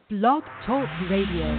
Blog Talk Radio.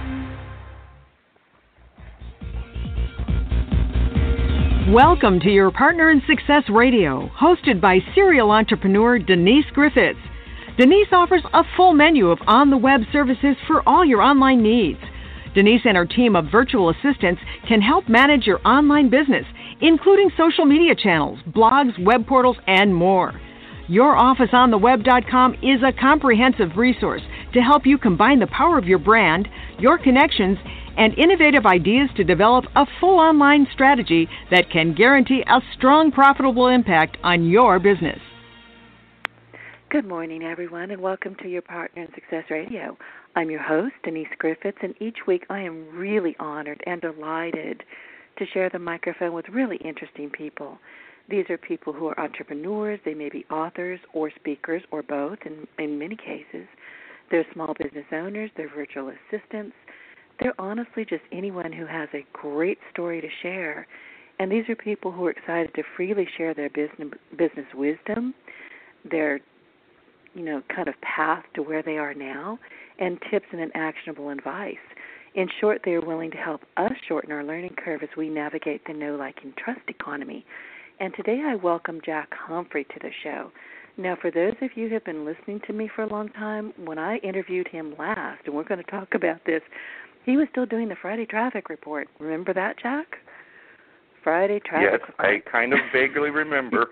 Welcome to your Partner in Success Radio, hosted by serial entrepreneur Denise Griffiths. Denise offers a full menu of on-the-web services for all your online needs. Denise and her team of virtual assistants can help manage your online business, including social media channels, blogs, web portals, and more. YourOfficeOnTheWeb.com is a comprehensive resource to help you combine the power of your brand, your connections, and innovative ideas to develop a full online strategy that can guarantee a strong, profitable impact on your business. Good morning, everyone, and welcome to your Partner in Success Radio. I'm your host, Denise Griffiths, and each week I am really honored and delighted to share the microphone with really interesting people. These are people who are entrepreneurs. They may be authors or speakers or both in many cases. They're small business owners. They're virtual assistants. They're honestly just anyone who has a great story to share. And these are people who are excited to freely share their business wisdom, their kind of path to where they are now, and tips and actionable advice. In short, they are willing to help us shorten our learning curve as we navigate the know, like, and trust economy. And today I welcome Jack Humphrey to the show. Now, for those of you who have been listening to me for a long time, when I interviewed him last, and we're going to talk about this, he was still doing the Friday traffic report. Remember that, Jack? Friday traffic report. Yes, I kind of vaguely remember.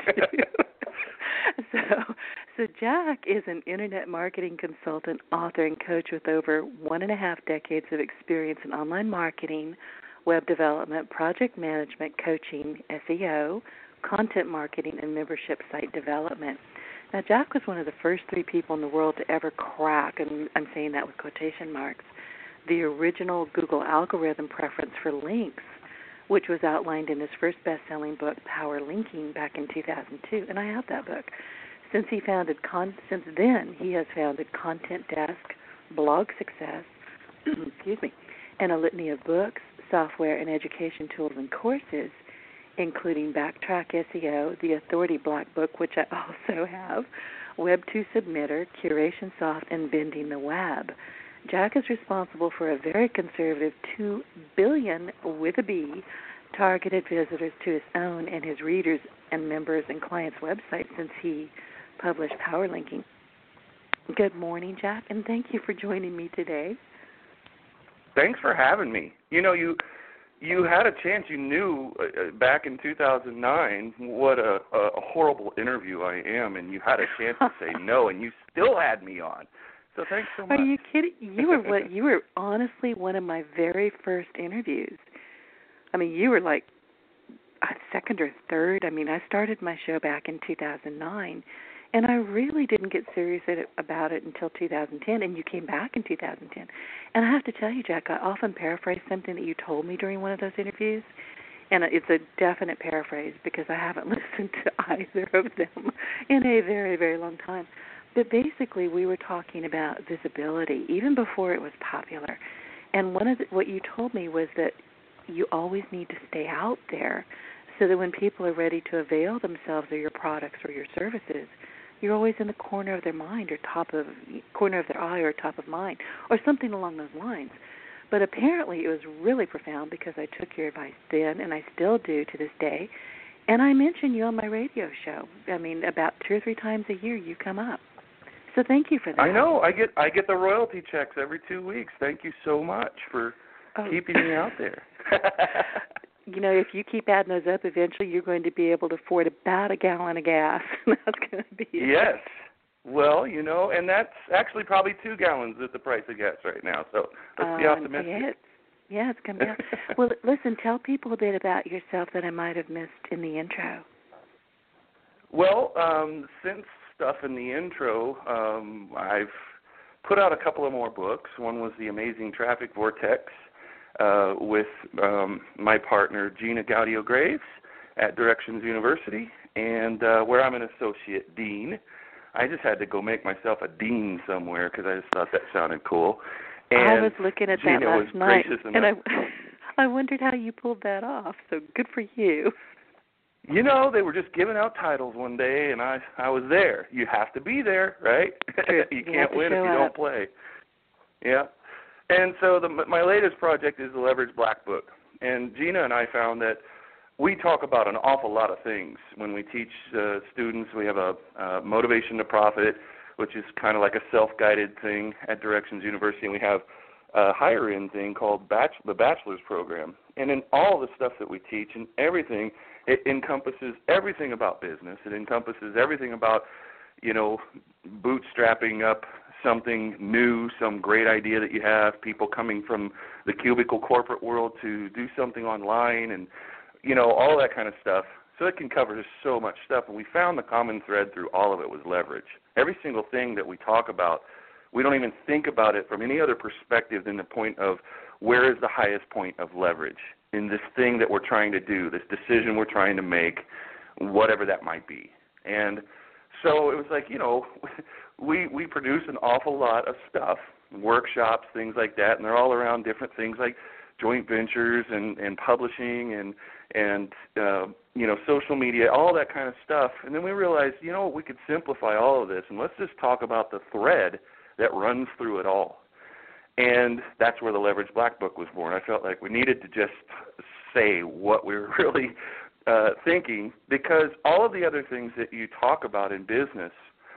So Jack is an internet marketing consultant, author, and coach with over 1.5 decades of experience in online marketing, web development, project management, coaching, SEO, content marketing, and membership site development. Now, Jack was one of the first 3 people in the world to ever crack, and I'm saying that with quotation marks, the original Google algorithm preference for links, which was outlined in his first best-selling book, Power Linking, back in 2002, and I have that book. Since then, he has founded Content Desk, Blog Success, and a litany of books, software, and education tools and courses, including Backtrack SEO, The Authority Black Book, which I also have, Web2 Submitter, Curation Soft, and Bending the Web. Jack is responsible for a very conservative 2 billion, with a B, targeted visitors to his own and his readers and members and clients' websites since he published Power Linking. Good morning, Jack, and thank you for joining me today. Thanks for having me. You had a chance. You knew back in 2009 what a horrible interview I am, and you had a chance to say no, and you still had me on. So thanks so much. Are you kidding? You were honestly one of my very first interviews. I mean, you were like second or third. I mean, I started my show back in 2009, and I really didn't get serious about it until 2010, and you came back in 2010. And I have to tell you, Jack, I often paraphrase something that you told me during one of those interviews, and it's a definite paraphrase because I haven't listened to either of them in a very, very long time. But basically, we were talking about visibility even before it was popular. And what you told me was that you always need to stay out there so that when people are ready to avail themselves of your products or your services, you're always in the corner of their mind or corner of their eye or top of mind or something along those lines. But apparently it was really profound because I took your advice then, and I still do to this day. And I mention you on my radio show. I mean, about 2 or 3 times a year you come up. So thank you for that. I know. I get the royalty checks every 2 weeks. Thank you so much for keeping me out there. If you keep adding those up, eventually you're going to be able to afford about a gallon of gas. That's going to be it. Yes. Well, and that's actually probably 2 gallons at the price of gas right now. So let's be optimistic. Yeah, it's going to be. Well, listen, tell people a bit about yourself that I might have missed in the intro. Well, since stuff in the intro, I've put out a couple of more books. One was The Amazing Traffic Vortex with my partner Gina Gaudio-Graves at Directions University, and where I'm an associate dean. I just had to go make myself a dean somewhere because I just thought that sounded cool. And I was looking at Gina that last night, and enough. I wondered how you pulled that off, so good for you. They were just giving out titles one day, and I was there. You have to be there, right? You can't win if you don't play. Yeah. And so my latest project is the Leverage Black Book. And Gina and I found that we talk about an awful lot of things when we teach students. We have a Motivation to Profit, which is kind of like a self-guided thing at Directions University, and we have a higher-end thing called the Bachelor's Program. And in all the stuff that we teach and everything, it encompasses everything about business. It encompasses everything about, bootstrapping up something new, some great idea that you have, people coming from the cubicle corporate world to do something online and, all that kind of stuff. So it can cover just so much stuff. And we found the common thread through all of it was leverage. Every single thing that we talk about, we don't even think about it from any other perspective than the point of where is the highest point of leverage in this thing that we're trying to do, this decision we're trying to make, whatever that might be. And so it was like, we produce an awful lot of stuff, workshops, things like that, and they're all around different things like joint ventures and publishing and social media, all that kind of stuff. And then we realized, we could simplify all of this, and let's just talk about the thread that runs through it all. And that's where the Leverage Black Book was born. I felt like we needed to just say what we were really thinking, because all of the other things that you talk about in business,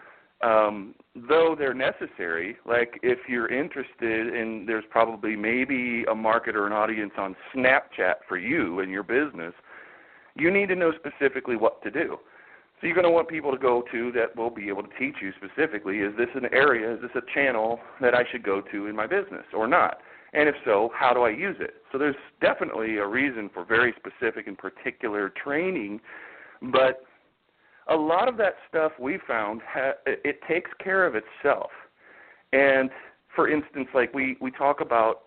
though they're necessary, like if you're interested in, there's probably maybe a market or an audience on Snapchat for you and your business, you need to know specifically what to do. So you're going to want people to go to that will be able to teach you specifically, is this an area, is this a channel that I should go to in my business or not? And if so, how do I use it? So there's definitely a reason for very specific and particular training, but a lot of that stuff we found, it takes care of itself. And for instance, like we talk about,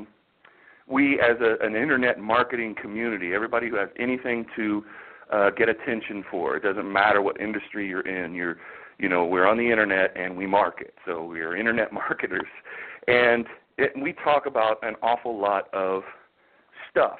we as an internet marketing community, everybody who has anything to get attention for, it doesn't matter what industry you're in, we're on the internet and we market, so we're internet marketers. And we talk about an awful lot of stuff.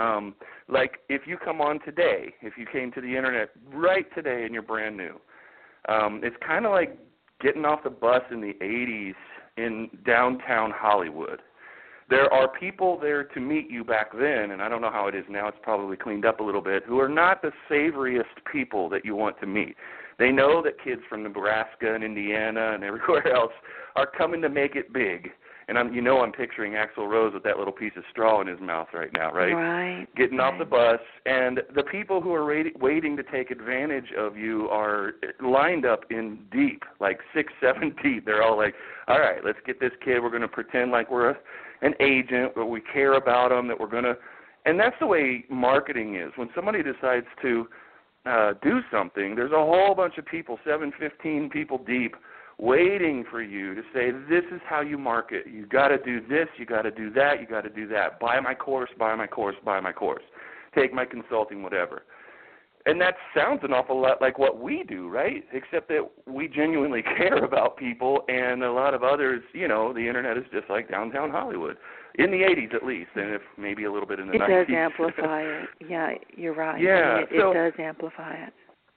Like if you come on today, if you came to the internet right today and you're brand new, it's kind of like getting off the bus in the 80s in downtown Hollywood. There are people there to meet you back then, and I don't know how it is now, it's probably cleaned up a little bit, who are not the savoriest people that you want to meet. They know that kids from Nebraska and Indiana and everywhere else are coming to make it big. And I'm picturing Axl Rose with that little piece of straw in his mouth right now, right? Right. Getting off the bus, and the people who are waiting to take advantage of you are lined up in deep, like 6, 7 deep. They're all like, all right, let's get this kid. We're going to pretend like we're an agent, but we care about them, that we're going to, and that's the way marketing is. When somebody decides to do something, there's a whole bunch of people, 7, 15 people deep, waiting for you to say, this is how you market. You got to do this, you got to do that, you got to do that. Buy my course, buy my course, buy my course. Take my consulting, whatever. And that sounds an awful lot like what we do, right? Except that we genuinely care about people, and a lot of others, the internet is just like downtown Hollywood. In the 80s at least, and if maybe a little bit in the 90s. It does amplify it. Yeah, you're right. Yeah. It does amplify it.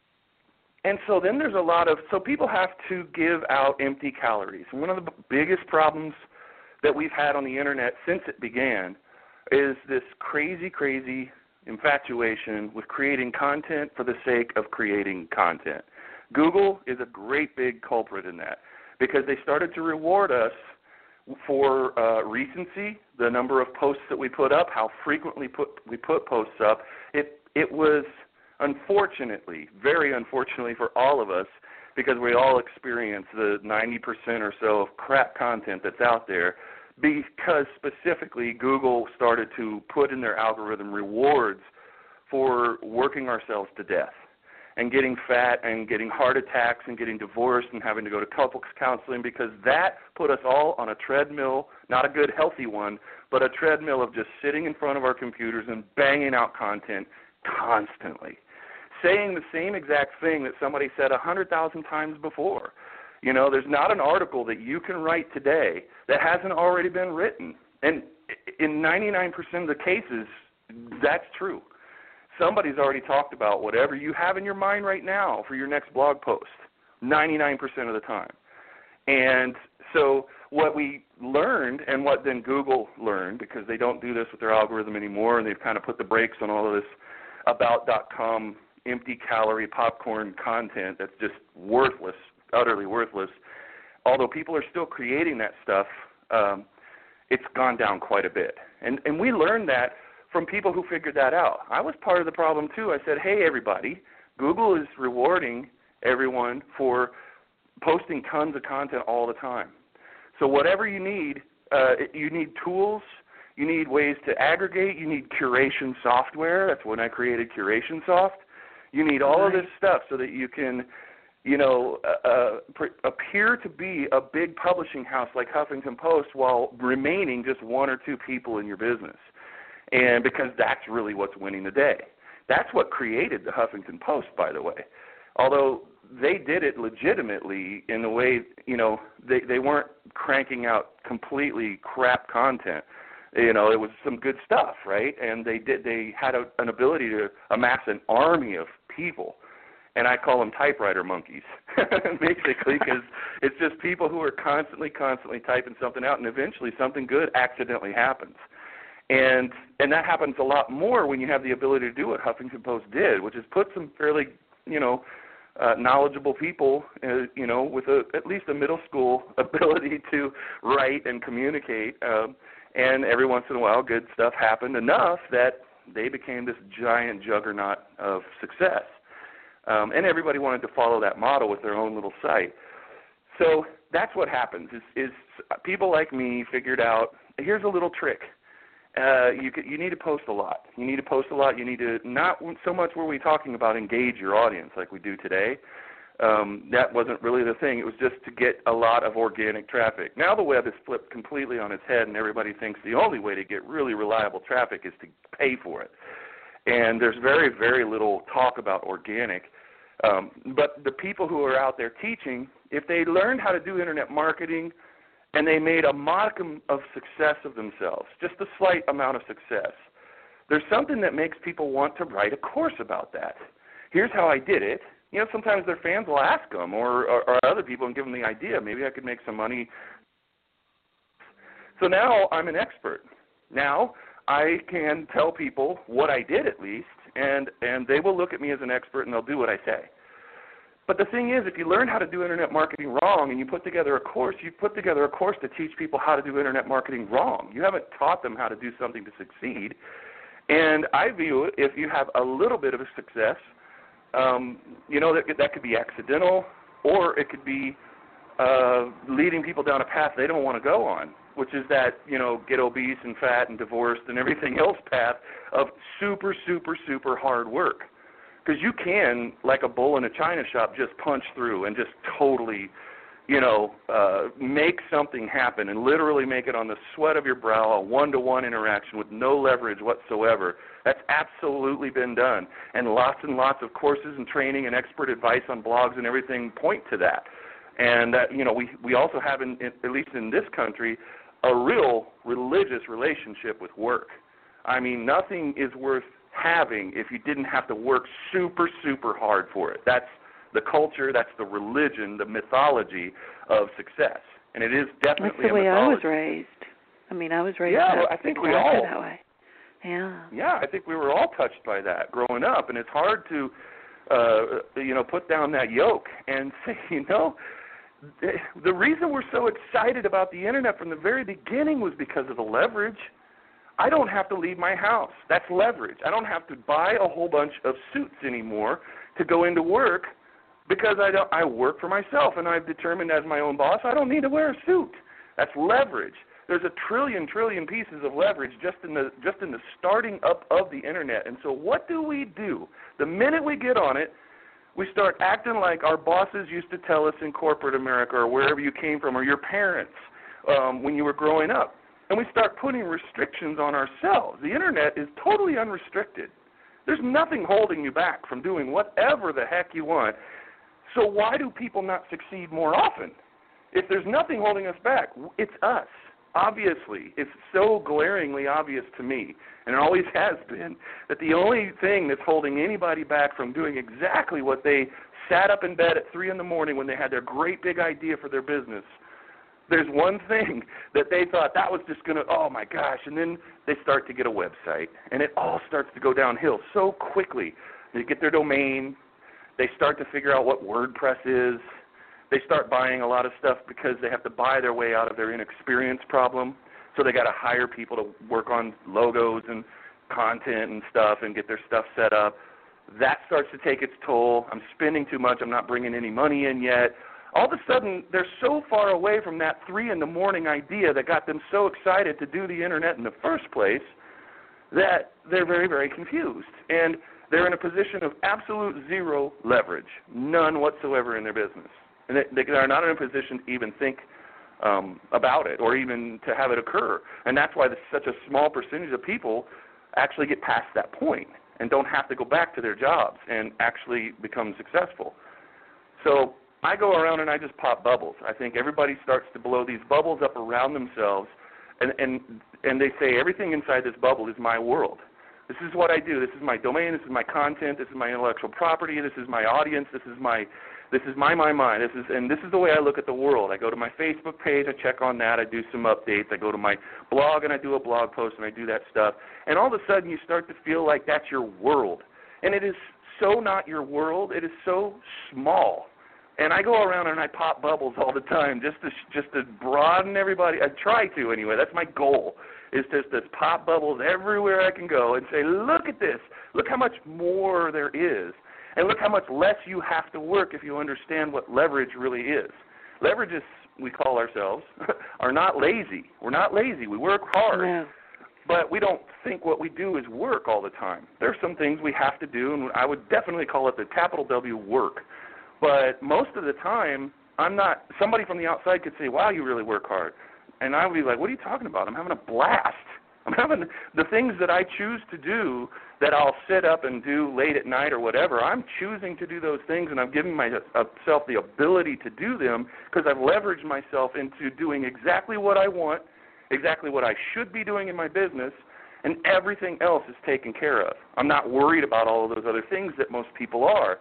And so then there's so people have to give out empty calories. And one of the biggest problems that we've had on the internet since it began is this crazy, crazy infatuation with creating content for the sake of creating content. Google is a great big culprit in that, because they started to reward us for recency, the number of posts that we put up, how frequently we put posts up. It was, unfortunately, very unfortunately for all of us, because we all experience the 90% or so of crap content that's out there, because specifically Google started to put in their algorithm rewards for working ourselves to death and getting fat and getting heart attacks and getting divorced and having to go to couples counseling, because that put us all on a treadmill, not a good healthy one, but a treadmill of just sitting in front of our computers and banging out content constantly, saying the same exact thing that somebody said 100,000 times before. There's not an article that you can write today that hasn't already been written. And in 99% of the cases, that's true. Somebody's already talked about whatever you have in your mind right now for your next blog post, 99% of the time. And so what we learned, what then Google learned, because they don't do this with their algorithm anymore, and they've kind of put the brakes on all of this about.com empty calorie popcorn content that's just worthless, utterly worthless. Although people are still creating that stuff, it's gone down quite a bit. And we learned that from people who figured that out. I was part of the problem too. I said, hey, everybody, Google is rewarding everyone for posting tons of content all the time. So whatever you need tools, you need ways to aggregate, you need curation software. That's when I created CurationSoft. You need all of this stuff so that you can, appear to be a big publishing house like Huffington Post while remaining just one or two people in your business. And because that's really what's winning the day. That's what created the Huffington Post, by the way. Although they did it legitimately in the way, they weren't cranking out completely crap content. It was some good stuff, right? And they had an ability to amass an army of people. And I call them typewriter monkeys, basically, because it's just people who are constantly typing something out, and eventually something good accidentally happens. And that happens a lot more when you have the ability to do what Huffington Post did, which is put some fairly, knowledgeable people, with at least a middle school ability to write and communicate. And every once in a while, good stuff happened enough that they became this giant juggernaut of success. And everybody wanted to follow that model with their own little site. So that's what happens is people like me figured out, here's a little trick. You need to post a lot. You need to, not so much were we talking about engage your audience like we do today. That wasn't really the thing. It was just to get a lot of organic traffic. Now the web is flipped completely on its head, and everybody thinks the only way to get really reliable traffic is to pay for it. And there's very, very little talk about organic. But the people who are out there teaching, if they learned how to do internet marketing and they made a modicum of success of themselves, just a slight amount of success, there's something that makes people want to write a course about that. Here's how I did it. Sometimes their fans will ask them or other people and give them the idea. Maybe I could make some money. So now I'm an expert. Now I can tell people what I did at least, and they will look at me as an expert and they'll do what I say. But the thing is, if you learn how to do internet marketing wrong and you put together a course, you put together a course to teach people how to do internet marketing wrong. You haven't taught them how to do something to succeed. And I view it, if you have a little bit of a success, that could be accidental, or it could be leading people down a path they don't want to go on, which is that, get obese and fat and divorced and everything else path of super, super, super hard work. Because you can, like a bull in a china shop, just punch through and just totally, make something happen and literally make it on the sweat of your brow, a one-to-one interaction with no leverage whatsoever. That's absolutely been done. And lots of courses and training and expert advice on blogs and everything point to that. And, we also have, at least in this country, a real religious relationship with work. I mean, nothing is worth having if you didn't have to work super, super hard for it. That's the culture, that's the religion, the mythology of success. And it is definitely that's the way a mythology. I was raised. I was raised I think we all that way. Yeah. Yeah, I think we were all touched by that growing up, and it's hard to put down that yoke and say, the reason we're so excited about the internet from the very beginning was because of the leverage. I don't have to leave my house. That's leverage. I don't have to buy a whole bunch of suits anymore to go into work because I work for myself, and I've determined as my own boss I don't need to wear a suit. That's leverage. There's a trillion pieces of leverage just in the starting up of the internet. And so what do? The minute we get on it, we start acting like our bosses used to tell us in corporate America or wherever you came from, or your parents when you were growing up. And we start putting restrictions on ourselves. The internet is totally unrestricted. There's nothing holding you back from doing whatever the heck you want. So why do people not succeed more often? If there's nothing holding us back, it's us. Obviously, it's so glaringly obvious to me, and it always has been, that the only thing that's holding anybody back from doing exactly what they sat up in bed at 3 in the morning when they had their great big idea for their business there's one thing that they thought that was just going to, oh, my gosh, and then they start to get a website, and it all starts to go downhill so quickly. They get their domain. They start to figure out what WordPress is. They start buying a lot of stuff because they have to buy their way out of their inexperience problem. So they got to hire people to work on logos and content and stuff and get their stuff set up. That starts to take its toll. I'm spending too much. I'm not bringing any money in yet. All of a sudden, they're so far away from that 3 in the morning idea that got them so excited to do the internet in the first place that they're very, very confused. And they're in a position of absolute zero leverage, none whatsoever in their business. And they are not in a position to even think about it or even to have it occur. And that's why such a small percentage of people actually get past that point and don't have to go back to their jobs and actually become successful. So I go around and I just pop bubbles. I think everybody starts to blow these bubbles up around themselves, and they say everything inside this bubble is my world. This is what I do. This is my domain. This is my content. This is my intellectual property. This is my audience. This is my. This is my. This is the way I look at the world. I go to my Facebook page. I check on that. I do some updates. I go to my blog and I do a blog post and I do that stuff. And all of a sudden you start to feel like that's your world, and it is so not your world. It is so small. And I go around and I pop bubbles all the time just to broaden everybody. I try to anyway. That's my goal, is just to pop bubbles everywhere I can go and say, look at this. Look how much more there is. And look how much less you have to work if you understand what leverage really is. Leverages, we call ourselves, are not lazy. We're not lazy. We work hard. Yeah. But we don't think what we do is work all the time. There are some things we have to do, and I would definitely call it the capital W work. But most of the time, I'm not. Somebody from the outside could say, wow, you really work hard. And I would be like, what are you talking about? I'm having a blast. I'm having the things that I choose to do that I'll sit up and do late at night or whatever. I'm choosing to do those things, and I'm giving myself the ability to do them because I've leveraged myself into doing exactly what I want, exactly what I should be doing in my business, and everything else is taken care of. I'm not worried about all of those other things that most people are.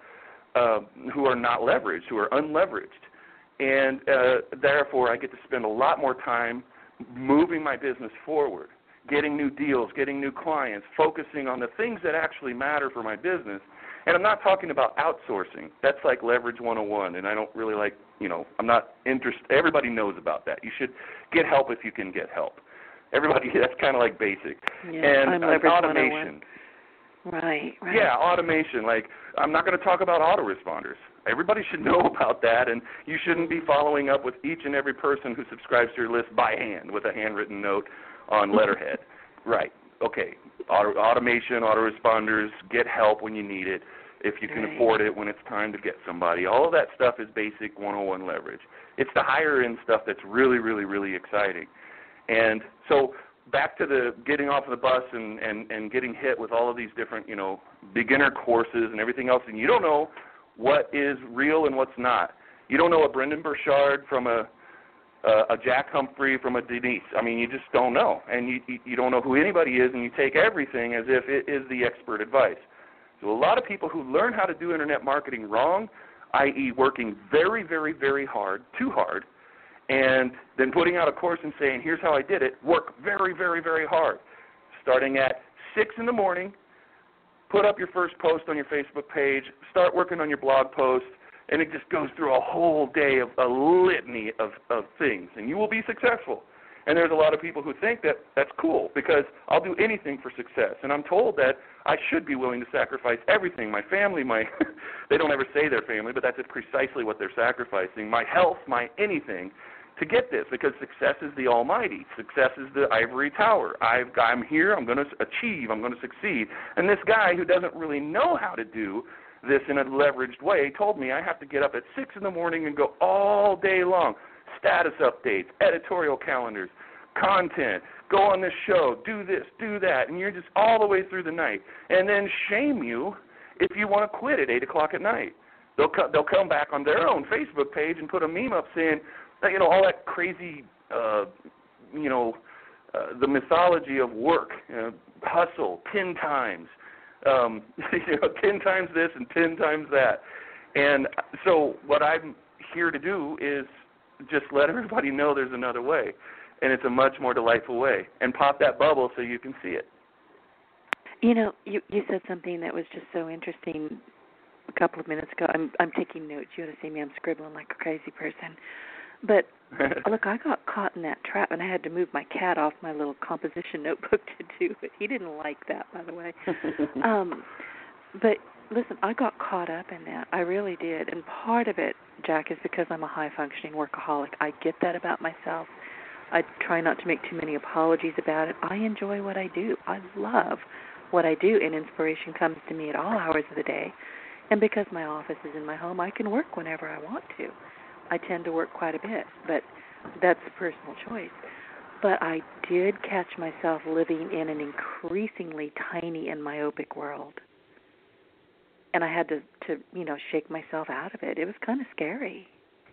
Who are not leveraged, who are unleveraged. And therefore, I get to spend a lot more time moving my business forward, getting new deals, getting new clients, focusing on the things that actually matter for my business. And I'm not talking about outsourcing. That's like leverage 101, and I don't really like, I'm not interested. Everybody knows about that. You should get help if you can get help. Everybody, that's kind of like basic. Yeah, and automation. Right. Yeah, automation. Like, I'm not going to talk about autoresponders. Everybody should know about that, and you shouldn't be following up with each and every person who subscribes to your list by hand with a handwritten note on letterhead. Right. Okay. Automation, autoresponders, get help when you need it, if you can afford it when it's time to get somebody. All of that stuff is basic 101 leverage. It's the higher-end stuff that's really, really, really exciting. And so back to the getting off of the bus and getting hit with all of these different, beginner courses and everything else, and you don't know what is real and what's not. You don't know a Brendan Burchard from a Jack Humphrey from a Denise. I mean, you just don't know, and you don't know who anybody is, and you take everything as if it is the expert advice. So a lot of people who learn how to do internet marketing wrong, i.e. working very, very, very hard, too hard, and then putting out a course and saying, here's how I did it, work very, very, very hard. Starting at 6 in the morning, put up your first post on your Facebook page, start working on your blog post, and it just goes through a whole day of a litany of things, and you will be successful. And there's a lot of people who think that that's cool because I'll do anything for success. And I'm told that I should be willing to sacrifice everything, my family, they don't ever say their family, but that's precisely what they're sacrificing, my health, my anything, to get this, because success is the almighty. Success is the ivory tower. I'm here, I'm going to achieve, I'm going to succeed. And this guy who doesn't really know how to do this in a leveraged way told me I have to get up at 6 in the morning and go all day long. Status updates, editorial calendars, content, go on this show, do this, do that, and you're just all the way through the night. And then shame you if you want to quit at 8 o'clock at night. They'll come back on their own Facebook page and put a meme up saying, all that crazy, the mythology of work, hustle 10 times, 10 times this and 10 times that. And so what I'm here to do is just let everybody know there's another way, and it's a much more delightful way. And pop that bubble so you can see it. You know, you said something that was just so interesting a couple of minutes ago. I'm taking notes. You ought to see me. I'm scribbling like a crazy person. But, look, I got caught in that trap, and I had to move my cat off my little composition notebook to do it. He didn't like that, by the way. But, listen, I got caught up in that. I really did. And part of it, Jack, is because I'm a high-functioning workaholic. I get that about myself. I try not to make too many apologies about it. I enjoy what I do. I love what I do, and inspiration comes to me at all hours of the day. And because my office is in my home, I can work whenever I want to. I tend to work quite a bit, but that's a personal choice. But I did catch myself living in an increasingly tiny and myopic world. And I had to shake myself out of it. It was kind of scary.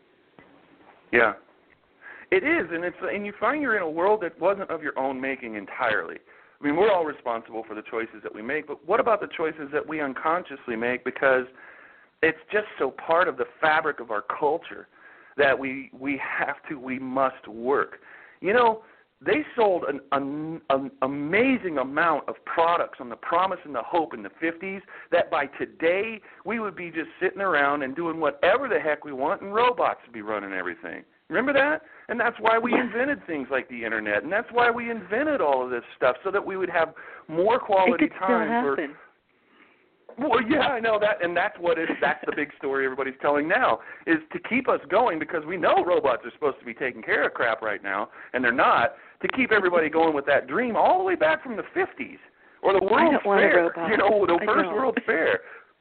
Yeah. It is, and you find you're in a world that wasn't of your own making entirely. I mean, we're all responsible for the choices that we make, but what about the choices that we unconsciously make, because it's just so part of the fabric of our culture that we must work. You know, they sold an amazing amount of products on the promise and the hope in the 50s that by today we would be just sitting around and doing whatever the heck we want, and robots would be running everything. Remember that? And that's why we invented things like the Internet, and that's why we invented all of this stuff, so that we would have more quality time for. Well, yeah, I know that, and that's the big story everybody's telling now, is to keep us going, because we know robots are supposed to be taking care of crap right now, and they're not, to keep everybody going with that dream all the way back from the 50s, or the World's Fair, the first World's Fair.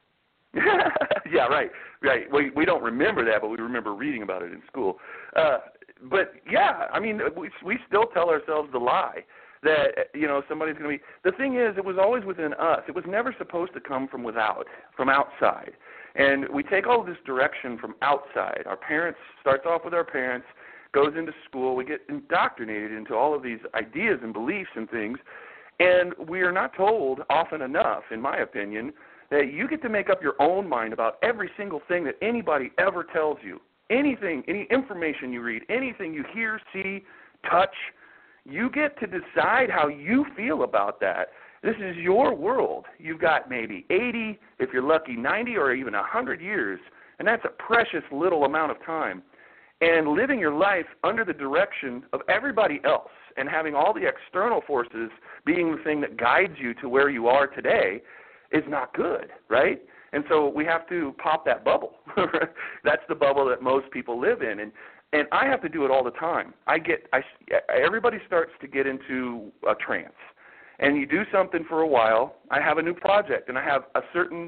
Yeah, right. We don't remember that, but we remember reading about it in school. But, yeah, I mean, we still tell ourselves the lie that, somebody's going to be. The thing is, it was always within us. It was never supposed to come from outside. And we take all of this direction from outside. Our parents, starts off with our parents, goes into school. We get indoctrinated into all of these ideas and beliefs and things. And we are not told often enough, in my opinion, that you get to make up your own mind about every single thing that anybody ever tells you. Anything, any information you read, anything you hear, see, touch, you get to decide how you feel about that. This is your world. You've got maybe 80, if you're lucky, 90 or even 100 years, and that's a precious little amount of time. And living your life under the direction of everybody else and having all the external forces being the thing that guides you to where you are today is not good, right? And so we have to pop that bubble. That's the bubble that most people live in. And I have to do it all the time. Everybody starts to get into a trance. And you do something for a while. I have a new project, and I have a certain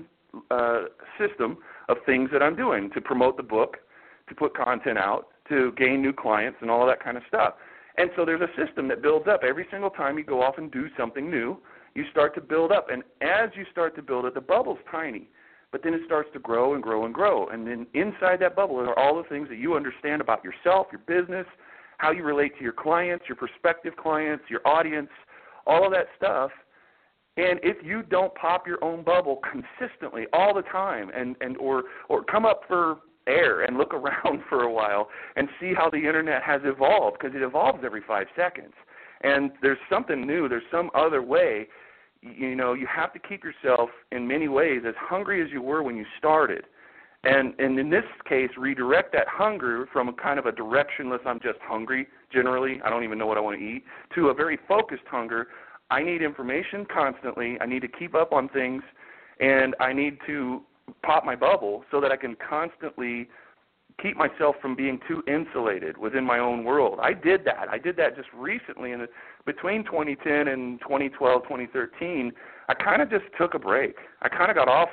system of things that I'm doing to promote the book, to put content out, to gain new clients, and all of that kind of stuff. And so there's a system that builds up. Every single time you go off and do something new, you start to build up. And as you start to build it, the bubble's tiny. But then it starts to grow and grow and grow. And then inside that bubble are all the things that you understand about yourself, your business, how you relate to your clients, your prospective clients, your audience, all of that stuff. And if you don't pop your own bubble consistently all the time or come up for air and look around for a while and see how the Internet has evolved, because it evolves every 5 seconds. And there's something new. There's some other way. You have to keep yourself, in many ways, as hungry as you were when you started. And in this case, redirect that hunger from a kind of a directionless, I'm just hungry, generally, I don't even know what I want to eat, to a very focused hunger. I need information constantly. I need to keep up on things, and I need to pop my bubble so that I can constantly keep myself from being too insulated within my own world. I did that. Just recently, between 2010 and 2012, 2013. I kind of just took a break. I kind of got off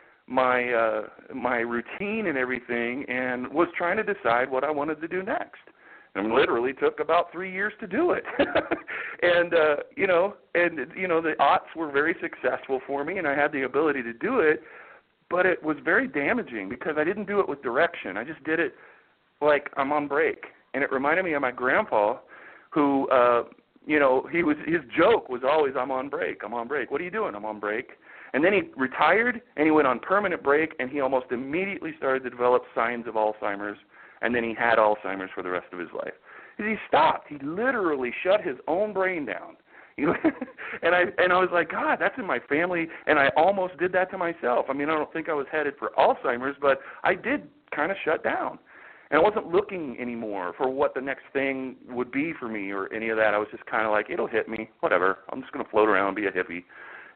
my routine and everything, and was trying to decide what I wanted to do next. And literally took about 3 years to do it. And the aughts were very successful for me, and I had the ability to do it. But it was very damaging because I didn't do it with direction. I just did it like I'm on break. And it reminded me of my grandpa, who, his joke was always, I'm on break. What are you doing? I'm on break. And then he retired, and he went on permanent break, and he almost immediately started to develop signs of Alzheimer's and then he had Alzheimer's for the rest of his life. He stopped. He literally shut his own brain down. You know, and I was like, God, that's in my family, and I almost did that to myself. I mean, I don't think I was headed for Alzheimer's, but I did kind of shut down. And I wasn't looking anymore for what the next thing would be for me or any of that. I was just kind of like, it'll hit me, whatever. I'm just going to float around and be a hippie.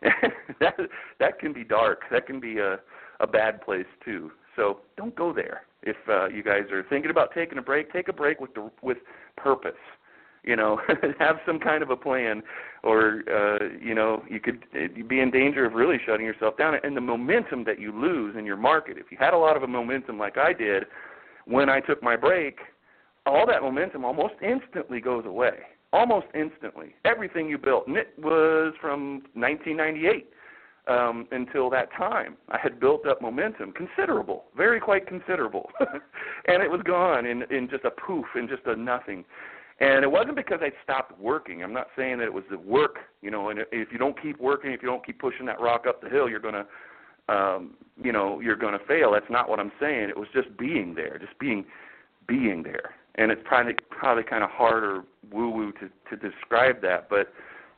that can be dark. That can be a bad place too. So don't go there. If you guys are thinking about taking a break, take a break with purpose. You know, have some kind of a plan, or you could be in danger of really shutting yourself down. And the momentum that you lose in your market, if you had a lot of a momentum like I did when I took my break, all that momentum almost instantly goes away. Almost instantly. Everything you built, and it was from 1998 until that time. I had built up momentum, considerable, very quite considerable, and it was gone in just a poof, in just a nothing. And it wasn't because I stopped working. I'm not saying that it was the work, you know, and if you don't keep working, if you don't keep pushing that rock up the hill, you're going to, you're going to fail. That's not what I'm saying. It was just being there, just being there. And it's probably kind of hard or woo-woo to describe that, but,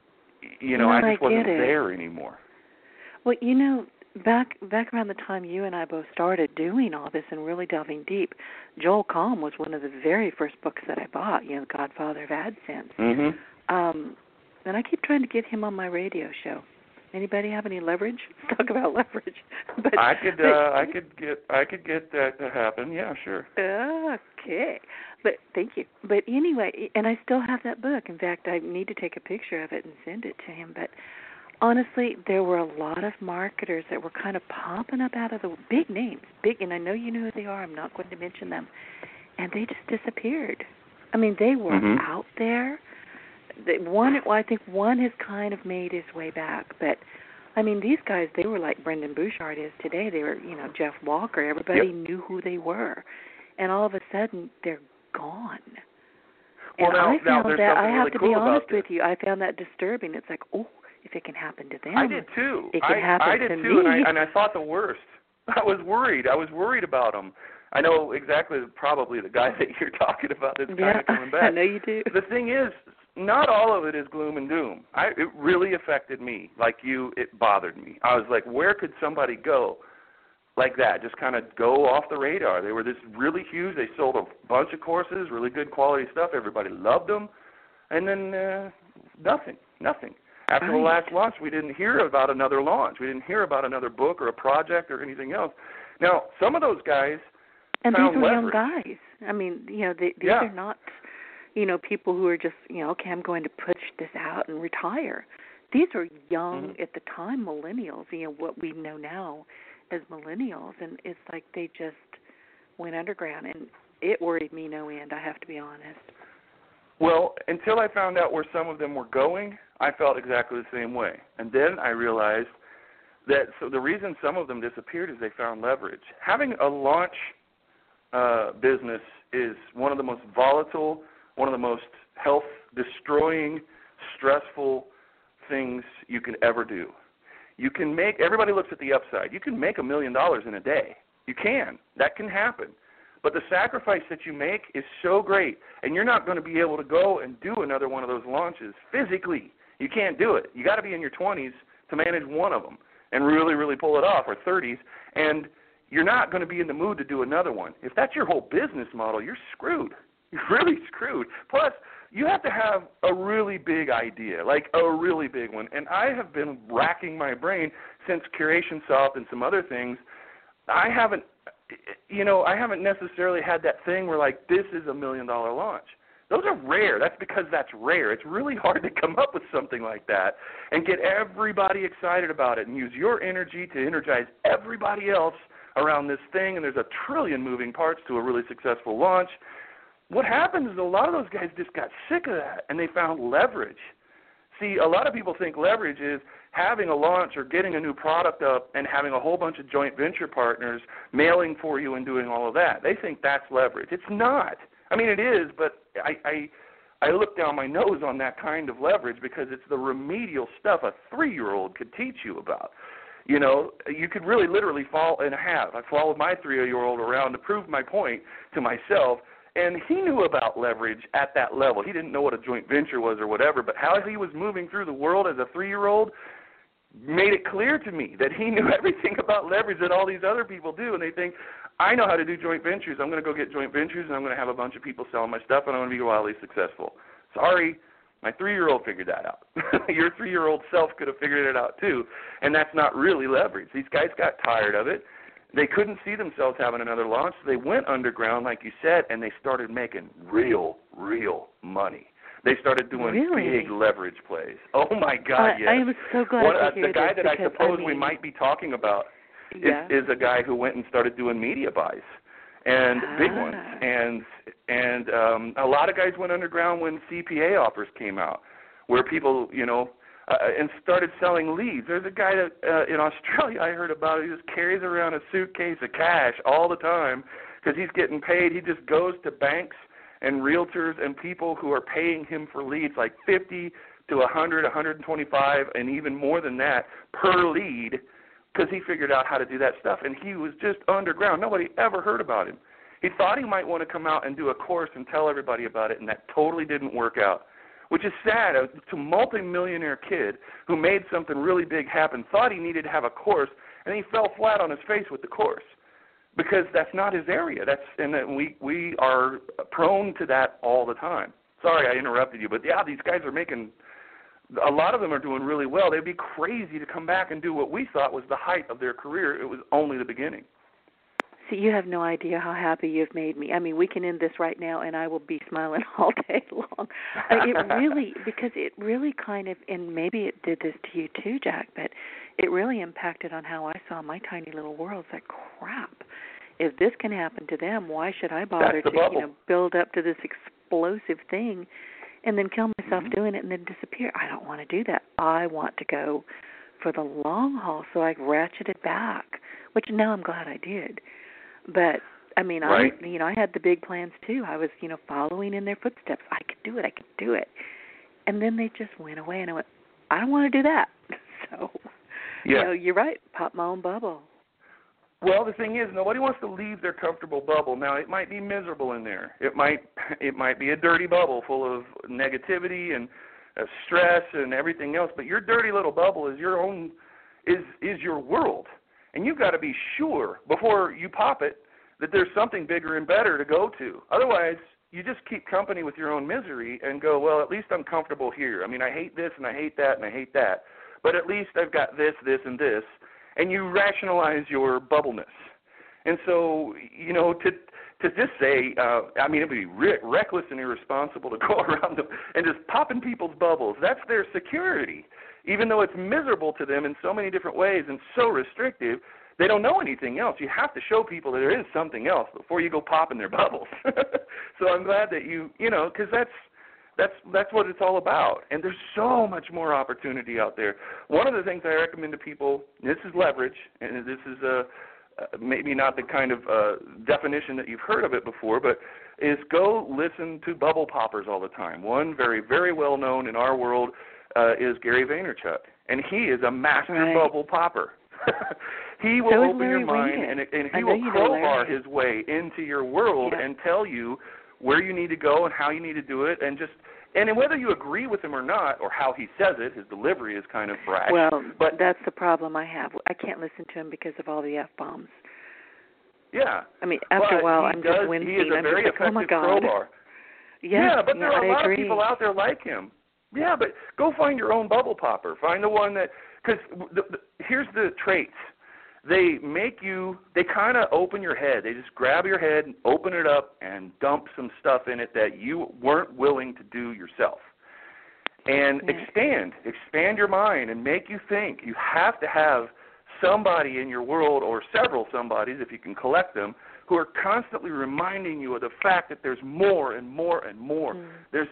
I just wasn't there anymore. Well, back around the time you and I both started doing all this and really delving deep, Joel Comm was one of the very first books that I bought, The Godfather of AdSense. Mm-hmm. And I keep trying to get him on my radio show. Anybody have any leverage? Let's talk about leverage. But I could get that to happen. Yeah, sure. Okay. But thank you. But anyway, and I still have that book. In fact, I need to take a picture of it and send it to him. But honestly, there were a lot of marketers that were kind of popping up out of the big names, and I know you know who they are. I'm not going to mention them. And they just disappeared. I mean, they were out there. I think one has kind of made his way back. But, I mean, these guys, they were like Brendan Bouchard is today. They were, Jeff Walker. Everybody knew who they were. And all of a sudden, they're gone. Well, and I found that, I have to be honest with you, I found that disturbing. It's like, oh, if it can happen to them, I did too. It can happen I did to too, me. and I thought the worst. I was worried about them. I know exactly, probably the guy that you're talking about that's kind of coming back. I know you do. The thing is, not all of it is gloom and doom. It really affected me. Like you, it bothered me. I was like, where could somebody go like that, just kind of go off the radar? They were this really huge. They sold a bunch of courses, really good quality stuff. Everybody loved them. And then nothing. After the last launch, we didn't hear about another launch. We didn't hear about another book or a project or anything else. Now, some of those guys and found these were leverage. young guys. I mean, these are not, people who are just, okay, I'm going to push this out and retire. These are young, at the time, millennials, what we know now as millennials. And it's like they just went underground. And it worried me no end, I have to be honest. Well, until I found out where some of them were going, I felt exactly the same way. And then I realized that the reason some of them disappeared is they found leverage. Having a launch business is one of the most volatile, one of the most health-destroying, stressful things you can ever do. You can everybody looks at the upside. You can make $1 million in a day. You can. That can happen. But the sacrifice that you make is so great, and you're not going to be able to go and do another one of those launches physically. You can't do it. You got to be in your 20s to manage one of them and really, really pull it off, or 30s, and you're not going to be in the mood to do another one. If that's your whole business model, you're screwed. You're really screwed. Plus, you have to have a really big idea, like a really big one. And I have been racking my brain since CurationSoft and some other things. I haven't necessarily had that thing where, like, this is $1 million launch. Those are rare. That's because that's rare. It's really hard to come up with something like that and get everybody excited about it and use your energy to energize everybody else around this thing, and there's a trillion moving parts to a really successful launch. What happens is a lot of those guys just got sick of that, and they found leverage. See, a lot of people think leverage is having a launch or getting a new product up and having a whole bunch of joint venture partners mailing for you and doing all of that. They think that's leverage. It's not. I mean, it is, but I look down my nose on that kind of leverage because it's the remedial stuff a 3-year-old could teach you about. You know, you could really literally fall in half. I followed my 3-year-old around to prove my point to myself, and he knew about leverage at that level. He didn't know what a joint venture was or whatever, but how he was moving through the world as a 3-year-old made it clear to me that he knew everything about leverage that all these other people do, and they think, I know how to do joint ventures. I'm going to go get joint ventures, and I'm going to have a bunch of people selling my stuff, and I'm going to be wildly successful. Sorry, my 3-year-old figured that out. Your 3-year-old self could have figured it out too, and that's not really leverage. These guys got tired of it. They couldn't see themselves having another launch, so they went underground, like you said, and they started making real money. They started doing big leverage plays. Oh, my God, yes. I am so glad to hear the guy this that I suppose we might be talking about is a guy who went and started doing media buys and big ones. And a lot of guys went underground when CPA offers came out, where people, you know, and started selling leads. There's a guy that in Australia I heard about. He just carries around a suitcase of cash all the time because he's getting paid. He just goes to banks and realtors and people who are paying him for leads like 50 to 100, 125, and even more than that per lead, because he figured out how to do that stuff. And he was just underground. Nobody ever heard about him. He thought he might want to come out and do a course and tell everybody about it, and that totally didn't work out, which is sad. A multi-millionaire kid who made something really big happen, thought he needed to have a course, and he fell flat on his face with the course, because that's not his area. And we are prone to that all the time. Sorry I interrupted you, but yeah, these guys are making, a lot of them are doing really well. They'd be crazy to come back and do what we thought was the height of their career. It was only the beginning. See, you have no idea how happy you've made me. I mean, we can end this right now, and I will be smiling all day long. Because it really kind of, and maybe it did this to you too, Jack, but it really impacted on how I saw my tiny little world. It's like, crap, if this can happen to them, why should I bother to build up to this explosive thing and then kill myself doing it and then disappear? I don't want to do that. I want to go for the long haul, so I ratcheted back, which now I'm glad I did. But, I mean, I had the big plans too. I was, following in their footsteps. I could do it. And then they just went away, and I went, I don't want to do that. So, you're right, pop my own bubble. Well, the thing is, nobody wants to leave their comfortable bubble. Now, it might be miserable in there. It might be a dirty bubble full of negativity and stress and everything else. But your dirty little bubble is your own, is your world. And you've got to be sure before you pop it that there's something bigger and better to go to. Otherwise, you just keep company with your own misery and go, well, at least I'm comfortable here. I mean, I hate this and I hate that and I hate that. But at least I've got this, this, and this. And you rationalize your bubbleness. And so, to just say, it'd be reckless and irresponsible to go around and just popping people's bubbles. That's their security. Even though it's miserable to them in so many different ways and so restrictive, they don't know anything else. You have to show people that there is something else before you go popping their bubbles. So I'm glad that because that's what it's all about. And there's so much more opportunity out there. One of the things I recommend to people, this is leverage, and this is maybe not the kind of definition that you've heard of it before, but is go listen to bubble poppers all the time. One very, very well known in our world is Gary Vaynerchuk, and he is a master bubble popper. He will open your mind, and he will crowbar his way into your world and tell you where you need to go and how you need to do it, and whether you agree with him or not, or how he says it, his delivery is kind of brash. Well, but that's the problem I have. I can't listen to him because of all the F-bombs. Yeah. I mean, after a while, I'm just wincing. He is a very effective crowbar. Yeah, but there are a lot of people out there like him. Yeah, but go find your own bubble popper. Find the one that, because here's the traits. They kind of open your head. They just grab your head and open it up and dump some stuff in it that you weren't willing to do yourself. And expand your mind and make you think. You have to have somebody in your world, or several somebodies if you can collect them, who are constantly reminding you of the fact that there's more and more and more. The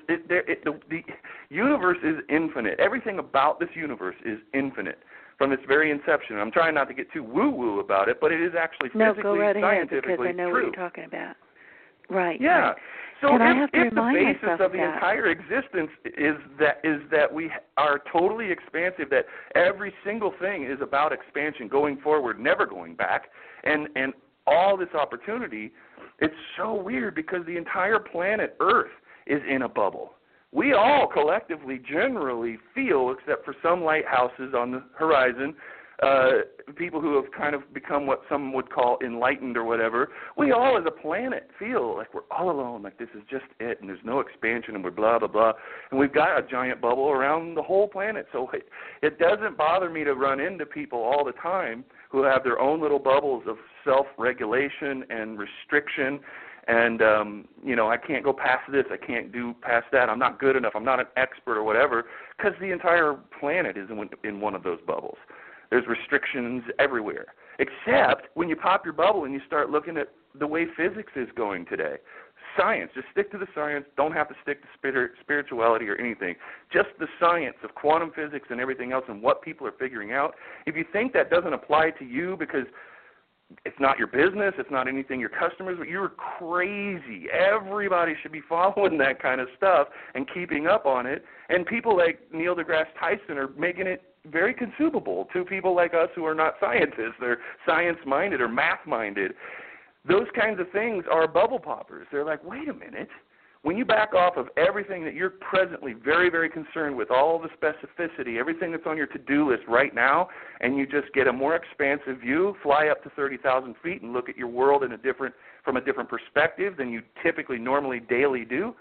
universe is infinite. Everything about this universe is infinite from its very inception. I'm trying not to get too woo-woo about it, but it is actually physically, go right ahead, scientifically because I know true. what you're talking about. Right. Yeah. Right. So if the basis of the that entire existence is that we are totally expansive, that every single thing is about expansion, going forward, never going back, and all this opportunity, it's so weird because the entire planet Earth is in a bubble. We all collectively generally feel, except for some lighthouses on the horizon, people who have kind of become what some would call enlightened or whatever, we all as a planet feel like we're all alone, like this is just it, and there's no expansion, and we're blah, blah, blah. And we've got a giant bubble around the whole planet. So it doesn't bother me to run into people all the time who have their own little bubbles of self-regulation and restriction. And, I can't go past this, I can't do past that, I'm not good enough, I'm not an expert or whatever, because the entire planet is in one of those bubbles. There's restrictions everywhere, except when you pop your bubble and you start looking at the way physics is going today. Science, just stick to the science, don't have to stick to spirituality or anything. Just the science of quantum physics and everything else and what people are figuring out. If you think that doesn't apply to you because it's not your business, it's not anything your customers, but you're crazy. Everybody should be following that kind of stuff and keeping up on it. And people like Neil deGrasse Tyson are making it very consumable to people like us who are not scientists. They're science-minded or math-minded. Those kinds of things are bubble poppers. They're like, wait a minute. When you back off of everything that you're presently very, very concerned with, all the specificity, everything that's on your to-do list right now, and you just get a more expansive view, fly up to 30,000 feet and look at your world from a different perspective than you typically normally daily do,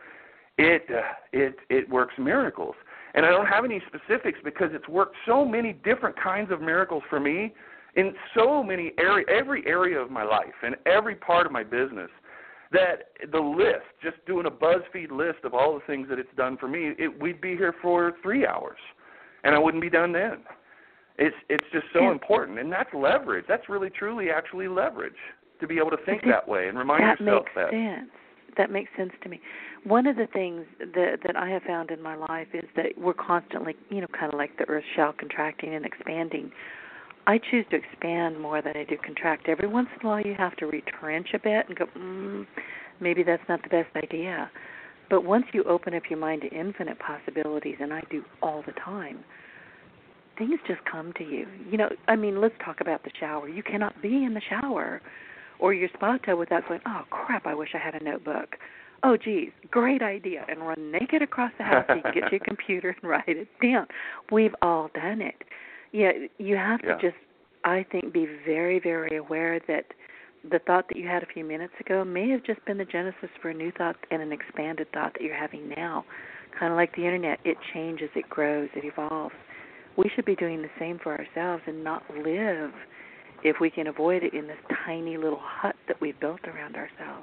it works miracles. And I don't have any specifics because it's worked so many different kinds of miracles for me in so many every area of my life and every part of my business, that the list, just doing a BuzzFeed list of all the things that it's done for me, we'd be here for 3 hours, and I wouldn't be done then. It's just so important, and that's leverage. That's really, truly, actually leverage, to be able to think that way and remind yourself that. That makes sense. That makes sense to me. One of the things that I have found in my life is that we're constantly, kind of like the earth shell contracting and expanding. I choose to expand more than I do contract. Every once in a while you have to retrench a bit and go, maybe that's not the best idea. But once you open up your mind to infinite possibilities, and I do all the time, things just come to you. Let's talk about the shower. You cannot be in the shower or your spa tub without going, oh, crap, I wish I had a notebook. Oh, geez, great idea. And run naked across the house so you can get to your computer and write it down. We've all done it. You have to just, I think, be very, very aware that the thought that you had a few minutes ago may have just been the genesis for a new thought and an expanded thought that you're having now. Kind of like the Internet, it changes, it grows, it evolves. We should be doing the same for ourselves and not live, if we can avoid it, in this tiny little hut that we've built around ourselves.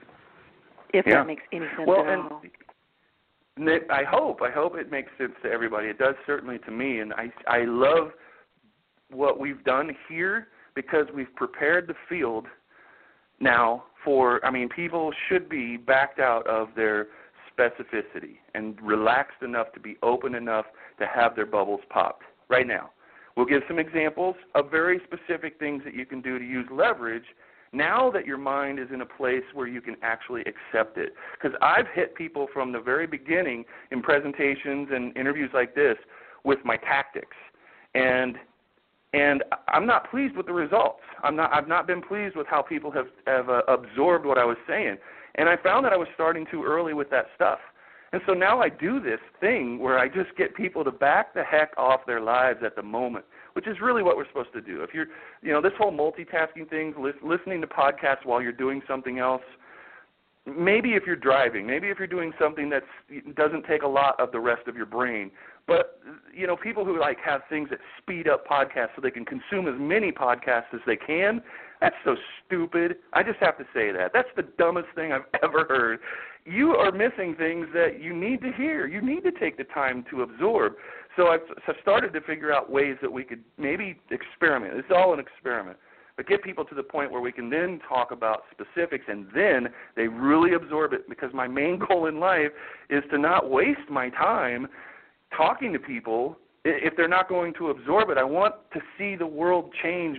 If that makes any sense at all. I hope it makes sense to everybody. It does certainly to me, and I love what we've done here because we've prepared the field now for, people should be backed out of their specificity and relaxed enough to be open enough to have their bubbles popped right now. We'll give some examples of very specific things that you can do to use leverage now that your mind is in a place where you can actually accept it. Because I've hit people from the very beginning in presentations and interviews like this with my tactics. And I'm not pleased with the results. I've not been pleased with how people have absorbed what I was saying. And I found that I was starting too early with that stuff. And so now I do this thing where I just get people to back the heck off their lives at the moment, which is really what we're supposed to do. If you're, this whole multitasking thing, listening to podcasts while you're doing something else, maybe if you're driving, maybe if you're doing something that doesn't take a lot of the rest of your brain. But, people who have things that speed up podcasts so they can consume as many podcasts as they can, that's so stupid. I just have to say that. That's the dumbest thing I've ever heard. You are missing things that you need to hear. You need to take the time to absorb. So I've started to figure out ways that we could maybe experiment. It's all an experiment. But get people to the point where we can then talk about specifics, and then they really absorb it, because my main goal in life is to not waste my time talking to people if they're not going to absorb it. I want to see the world change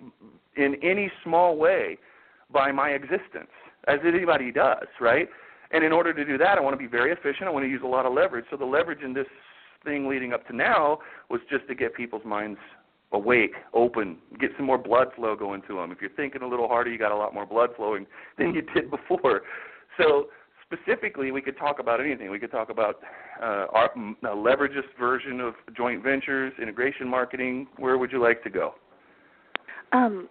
in any small way by my existence, as anybody does, right? And in order to do that, I want to be very efficient. I want to use a lot of leverage. So the leverage in this thing leading up to now was just to get people's minds awake, open, get some more blood flow going to them. If you're thinking a little harder, you got a lot more blood flowing than you did before. So specifically, we could talk about anything. We could talk about our leveragist version of joint ventures, integration marketing. Where would you like to go? I'm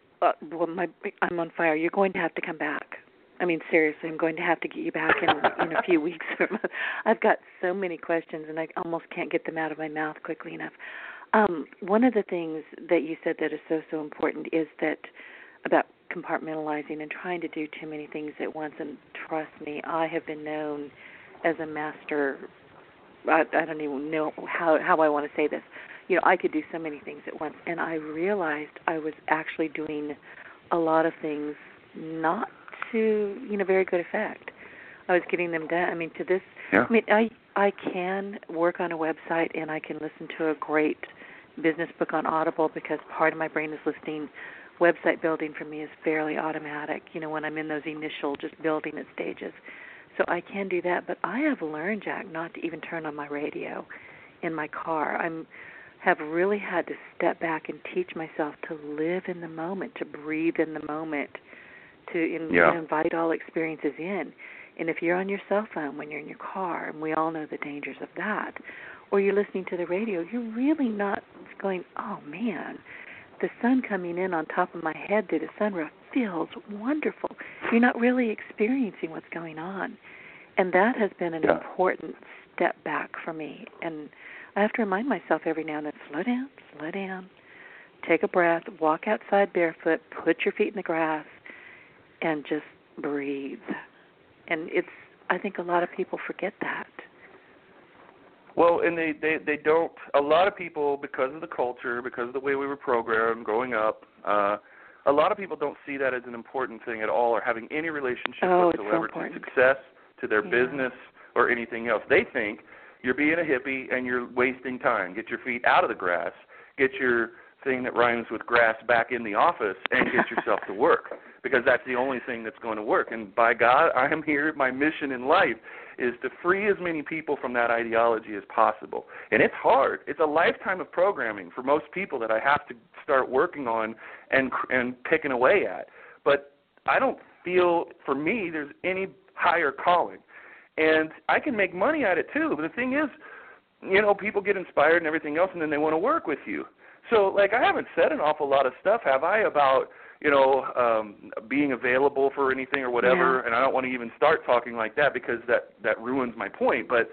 on fire. You're going to have to come back. I mean, seriously, I'm going to have to get you back in a few weeks. I've got so many questions, and I almost can't get them out of my mouth quickly enough. One of the things that you said that is so important is that about compartmentalizing and trying to do too many things at once. And trust me, I have been known as a master. I don't even know how I want to say this. You know, I could do so many things at once, and I realized I was actually doing a lot of things not to, very good effect. I was getting them done. I mean, to this, yeah. I mean, I can work on a website and I can listen to a great business book on Audible because part of my brain is listening. Website building for me is fairly automatic, when I'm in those initial just building it stages. So I can do that, but I have learned, Jack, not to even turn on my radio in my car. Have really had to step back and teach myself to live in the moment, to breathe in the moment, to invite all experiences in. And if you're on your cell phone when you're in your car, and we all know the dangers of that, or you're listening to the radio, you're really not going, oh, man, the sun coming in on top of my head through the sunroof feels wonderful. You're not really experiencing what's going on. And that has been an important step back for me. And I have to remind myself every now and then, slow down, take a breath, walk outside barefoot, put your feet in the grass, and just breathe. And I think a lot of people forget that. Well, and they don't, a lot of people, because of the culture, because of the way we were programmed growing up, a lot of people don't see that as an important thing at all or having any relationship whatsoever to success, to their business, or anything else. They think you're being a hippie and you're wasting time. Get your feet out of the grass, get your thing that rhymes with grass back in the office, and get yourself to work, because that's the only thing that's going to work. And by God, I am here, my mission in life is to free as many people from that ideology as possible. And it's hard. It's a lifetime of programming for most people that I have to start working on and picking away at. But I don't feel, for me, there's any higher calling. And I can make money at it too. But the thing is, people get inspired and everything else, and then they want to work with you. So, I haven't said an awful lot of stuff, have I, about being available for anything or whatever, and I don't want to even start talking like that because that ruins my point. But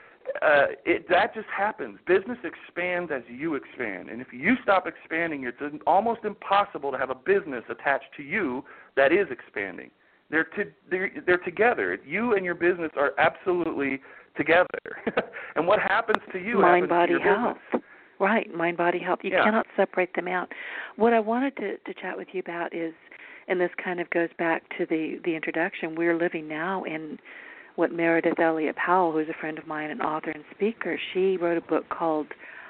that just happens. Business expands as you expand, and if you stop expanding, it's almost impossible to have a business attached to you that is expanding. They're together. You and your business are absolutely together. And what happens to you happens to your business. Health. Right, mind, body, health. You cannot separate them out. What I wanted to chat with you about is, and this kind of goes back to the introduction, we're living now in what Meredith Elliott Powell, who's a friend of mine, an author and speaker, she wrote a book called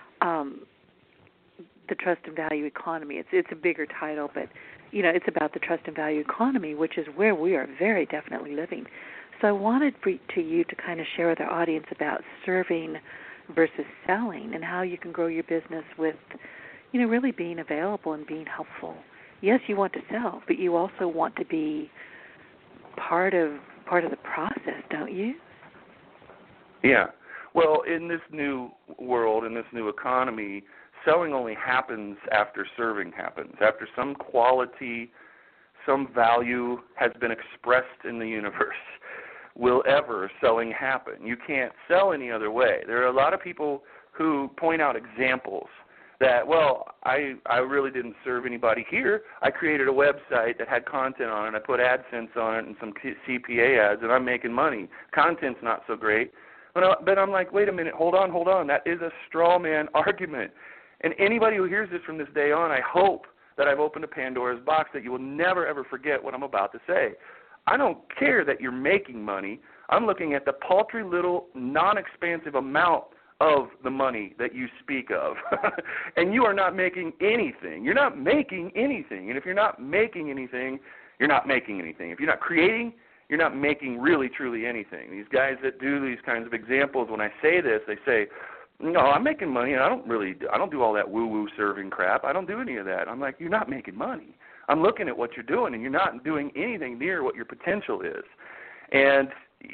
The Trust and Value Economy. It's a bigger title, but, it's about the trust and value economy, which is where we are very definitely living. So I wanted you to kind of share with our audience about serving versus selling and how you can grow your business with, really being available and being helpful. Yes, you want to sell, but you also want to be part of the process, don't you? Yeah. Well, in this new world, in this new economy, selling only happens after serving happens, after some quality, some value has been expressed in the universe. Will ever selling happen? You can't sell any other way. There are a lot of people who point out examples that, I really didn't serve anybody here. I created a website that had content on it. I put AdSense on it and some CPA ads, and I'm making money. Content's not so great. But I'm like, wait a minute, hold on. That is a straw man argument. And anybody who hears this from this day on, I hope that I've opened a Pandora's box that you will never, ever forget what I'm about to say. I don't care that you're making money. I'm looking at the paltry little non-expansive amount of the money that you speak of. And you are not making anything. You're not making anything. And if you're not making anything, you're not making anything. If you're not creating, you're not making really, truly anything. These guys that do these kinds of examples, when I say this, they say, no, I'm making money, and I don't do all that woo-woo serving crap. I don't do any of that. I'm like, you're not making money. I'm looking at what you're doing, and you're not doing anything near what your potential is. And,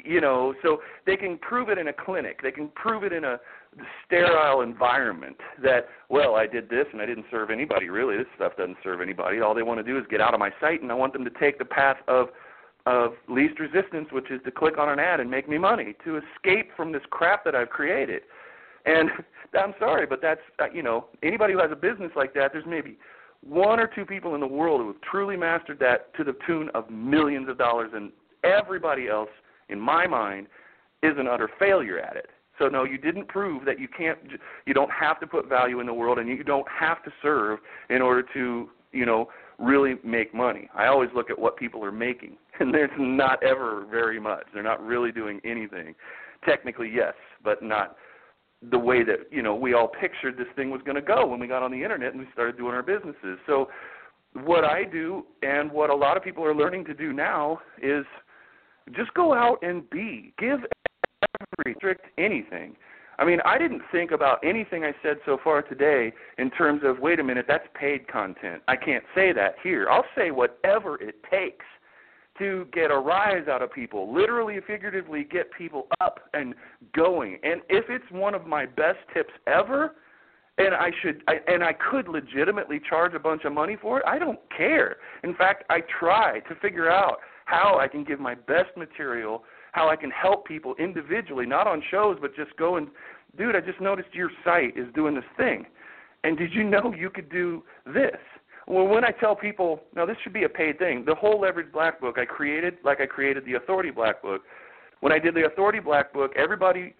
so they can prove it in a clinic. They can prove it in a sterile environment that, well, I did this, and I didn't serve anybody, really. This stuff doesn't serve anybody. All they want to do is get out of my site, and I want them to take the path of least resistance, which is to click on an ad and make me money, to escape from this crap that I've created. And I'm sorry, but that's, anybody who has a business like that, there's maybe one or two people in the world who have truly mastered that to the tune of millions of dollars, and everybody else, in my mind, is an utter failure at it. So, no, you didn't prove that you don't have to put value in the world, and you don't have to serve in order to, really make money. I always look at what people are making, and there's not ever very much. They're not really doing anything. Technically, yes, but not the way that, we all pictured this thing was going to go when we got on the internet and we started doing our businesses. So what I do and what a lot of people are learning to do now is just go out and give every strict anything. I mean, I didn't think about anything I said so far today in terms of, wait a minute, that's paid content. I can't say that here. I'll say whatever it takes to get a rise out of people, literally, figuratively get people up and going. And if it's one of my best tips ever, and I could legitimately charge a bunch of money for it, I don't care. In fact, I try to figure out how I can give my best material, how I can help people individually, not on shows, but just go and, dude, I just noticed your site is doing this thing. And did you know you could do this? Well, when I tell people, no, this should be a paid thing, the whole Leverage Black Book I created like I created the Authority Black Book. When I did the Authority Black Book, everybody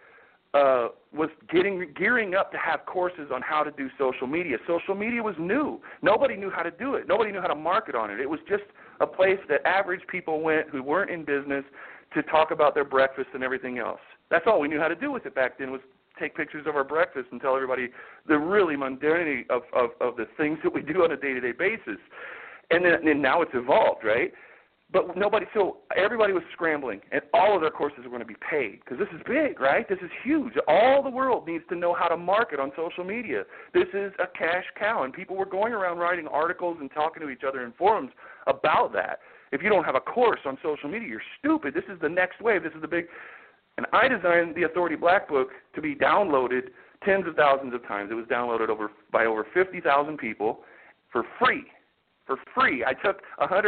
was gearing up to have courses on how to do social media. Social media was new. Nobody knew how to do it. Nobody knew how to market on it. It was just a place that average people went who weren't in business to talk about their breakfast and everything else. That's all we knew how to do with it back then, was take pictures of our breakfast and tell everybody the really mundanity of the things that we do on a day-to-day basis. And now it's evolved, right? But so everybody was scrambling, and all of their courses were going to be paid, because this is big, right? This is huge. All the world needs to know how to market on social media. This is a cash cow, and people were going around writing articles and talking to each other in forums about that. If you don't have a course on social media, you're stupid. This is the next wave. This is the big. And I designed the Authority Black Book to be downloaded tens of thousands of times. It was downloaded by over 50,000 people for free. For free. I took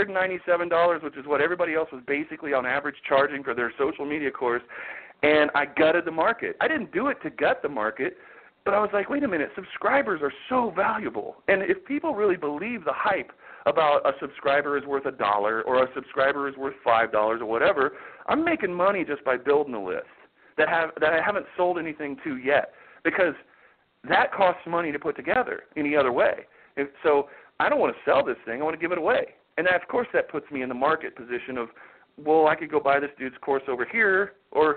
$197, which is what everybody else was basically on average charging for their social media course, and I gutted the market. I didn't do it to gut the market, but I was like, wait a minute, subscribers are so valuable. And if people really believe the hype about a subscriber is worth $1 or a subscriber is worth $5 or whatever, I'm making money just by building a list that I haven't sold anything to yet, because that costs money to put together any other way. So I don't want to sell this thing. I want to give it away. And that, of course, that puts me in the market position of, well, I could go buy this dude's course over here,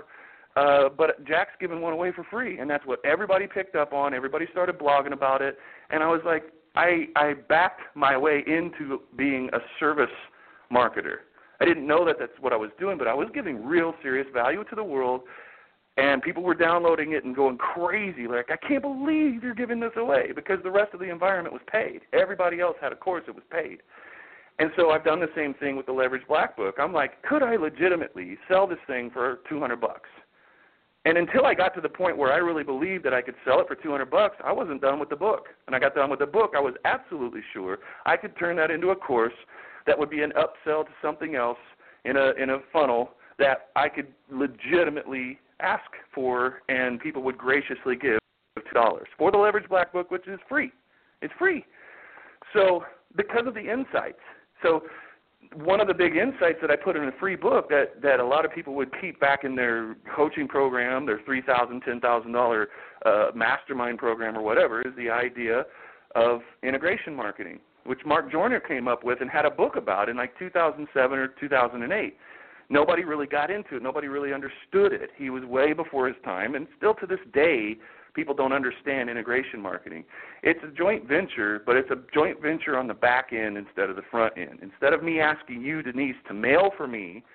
but Jack's giving one away for free. And that's what everybody picked up on. Everybody started blogging about it. And I was like, I backed my way into being a service marketer. I didn't know that that's what I was doing, but I was giving real serious value to the world. And people were downloading it and going crazy, like, I can't believe you're giving this away, because the rest of the environment was paid. Everybody else had a course that was paid. And so I've done the same thing with the Leverage Black Book. I'm like, could I legitimately sell this thing for $200? And until I got to the point where I really believed that I could sell it for $200, I wasn't done with the book. When I got done with the book, I was absolutely sure I could turn that into a course that would be an upsell to something else in a funnel that I could legitimately ask for, and people would graciously give $2 for the Leverage Black Book, which is free. It's free. So because of the insights. So one of the big insights that I put in a free book that a lot of people would keep back in their coaching program, their $3,000, $10,000 mastermind program or whatever, is the idea of integration marketing, which Mark Joyner came up with and had a book about in like 2007 or 2008. Nobody really got into it. Nobody really understood it. He was way before his time, and still to this day, people don't understand integration marketing. It's a joint venture, but it's a joint venture on the back end instead of the front end. Instead of me asking you, Denise, to mail for me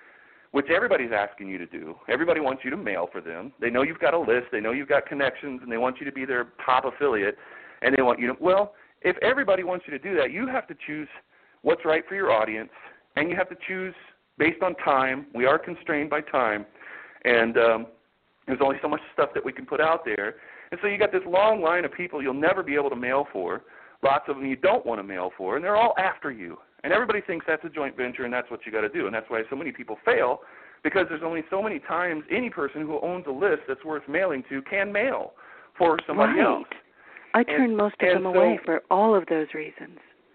which everybody's asking you to do. Everybody wants you to mail for them. They know you've got a list. They know you've got connections, and they want you to be their top affiliate, and they want you to, well, if everybody wants you to do that, you have to choose what's right for your audience, and you have to choose based on time. We are constrained by time, and there's only so much stuff that we can put out there. And so you got this long line of people you'll never be able to mail for, lots of them you don't want to mail for, and they're all after you. And everybody thinks that's a joint venture and that's what you got to do. And that's why so many people fail, because there's only so many times any person who owns a list that's worth mailing to can mail for somebody else. I turn most of them away for all of those reasons.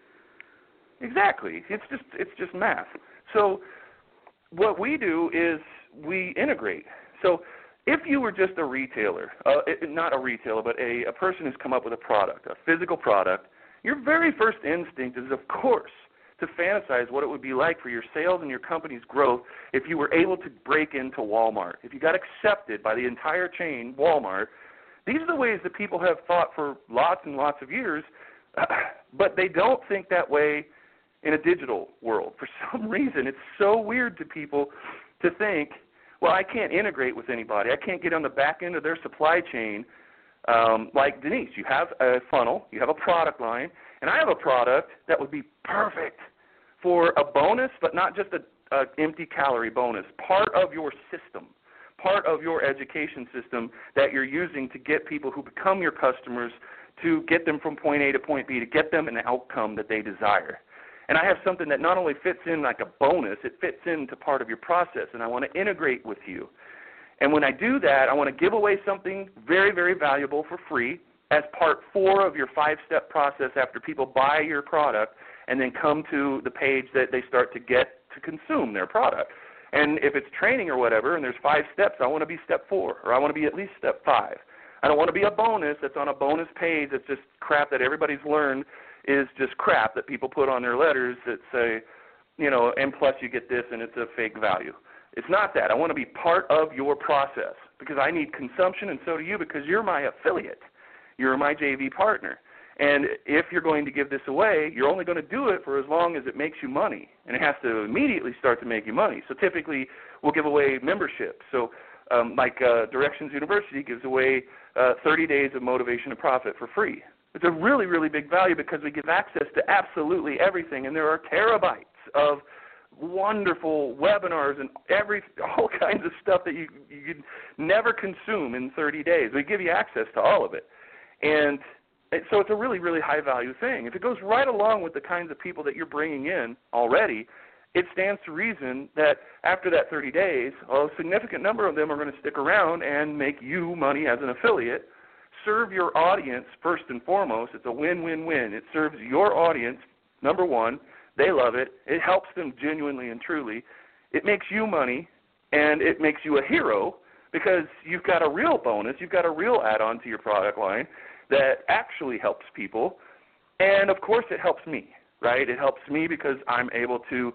Exactly. It's just math. So what we do is we integrate. So if you were just a retailer, not a retailer, but a person who's come up with a product, a physical product, your very first instinct is, of course, to fantasize what it would be like for your sales and your company's growth if you were able to break into Walmart. If you got accepted by the entire chain, Walmart, these are the ways that people have thought for lots and lots of years, but they don't think that way in a digital world. For some reason, it's so weird to people to think, well, I can't integrate with anybody. I can't get on the back end of their supply chain like Denise. You have a funnel. You have a product line. And I have a product that would be perfect for a bonus, but not just an empty calorie bonus, part of your system, part of your education system that you're using to get people who become your customers, to get them from point A to point B, to get them an outcome that they desire. And I have something that not only fits in like a bonus, it fits into part of your process, and I want to integrate with you. And when I do that, I want to give away something very, very valuable for free as part 4 of your 5-step process after people buy your product and then come to the page that they start to get to consume their product. And if it's training or whatever and there's 5 steps, I want to be step 4, or I want to be at least step 5. I don't want to be a bonus that's on a bonus page that's just crap that everybody's learned is just crap that people put on their letters that say, you know, and plus you get this and it's a fake value. It's not that. I want to be part of your process because I need consumption, and so do you, because you're my affiliate. You're my JV partner. And if you're going to give this away, you're only going to do it for as long as it makes you money. And it has to immediately start to make you money. So typically we'll give away memberships. So like Directions University gives away 30 days of Motivation to Profit for free. It's a really, really big value because we give access to absolutely everything. And there are terabytes of wonderful webinars and all kinds of stuff that you could never consume in 30 days. We give you access to all of it. And so it's a really, really high-value thing. If it goes right along with the kinds of people that you're bringing in already, it stands to reason that after that 30 days, a significant number of them are going to stick around and make you money as an affiliate, serve your audience first and foremost. It's a win-win-win. It serves your audience, number one. They love it. It helps them genuinely and truly. It makes you money, and it makes you a hero because you've got a real bonus. You've got a real add-on to your product line that actually helps people. And, of course, it helps me, right? It helps me because I'm able to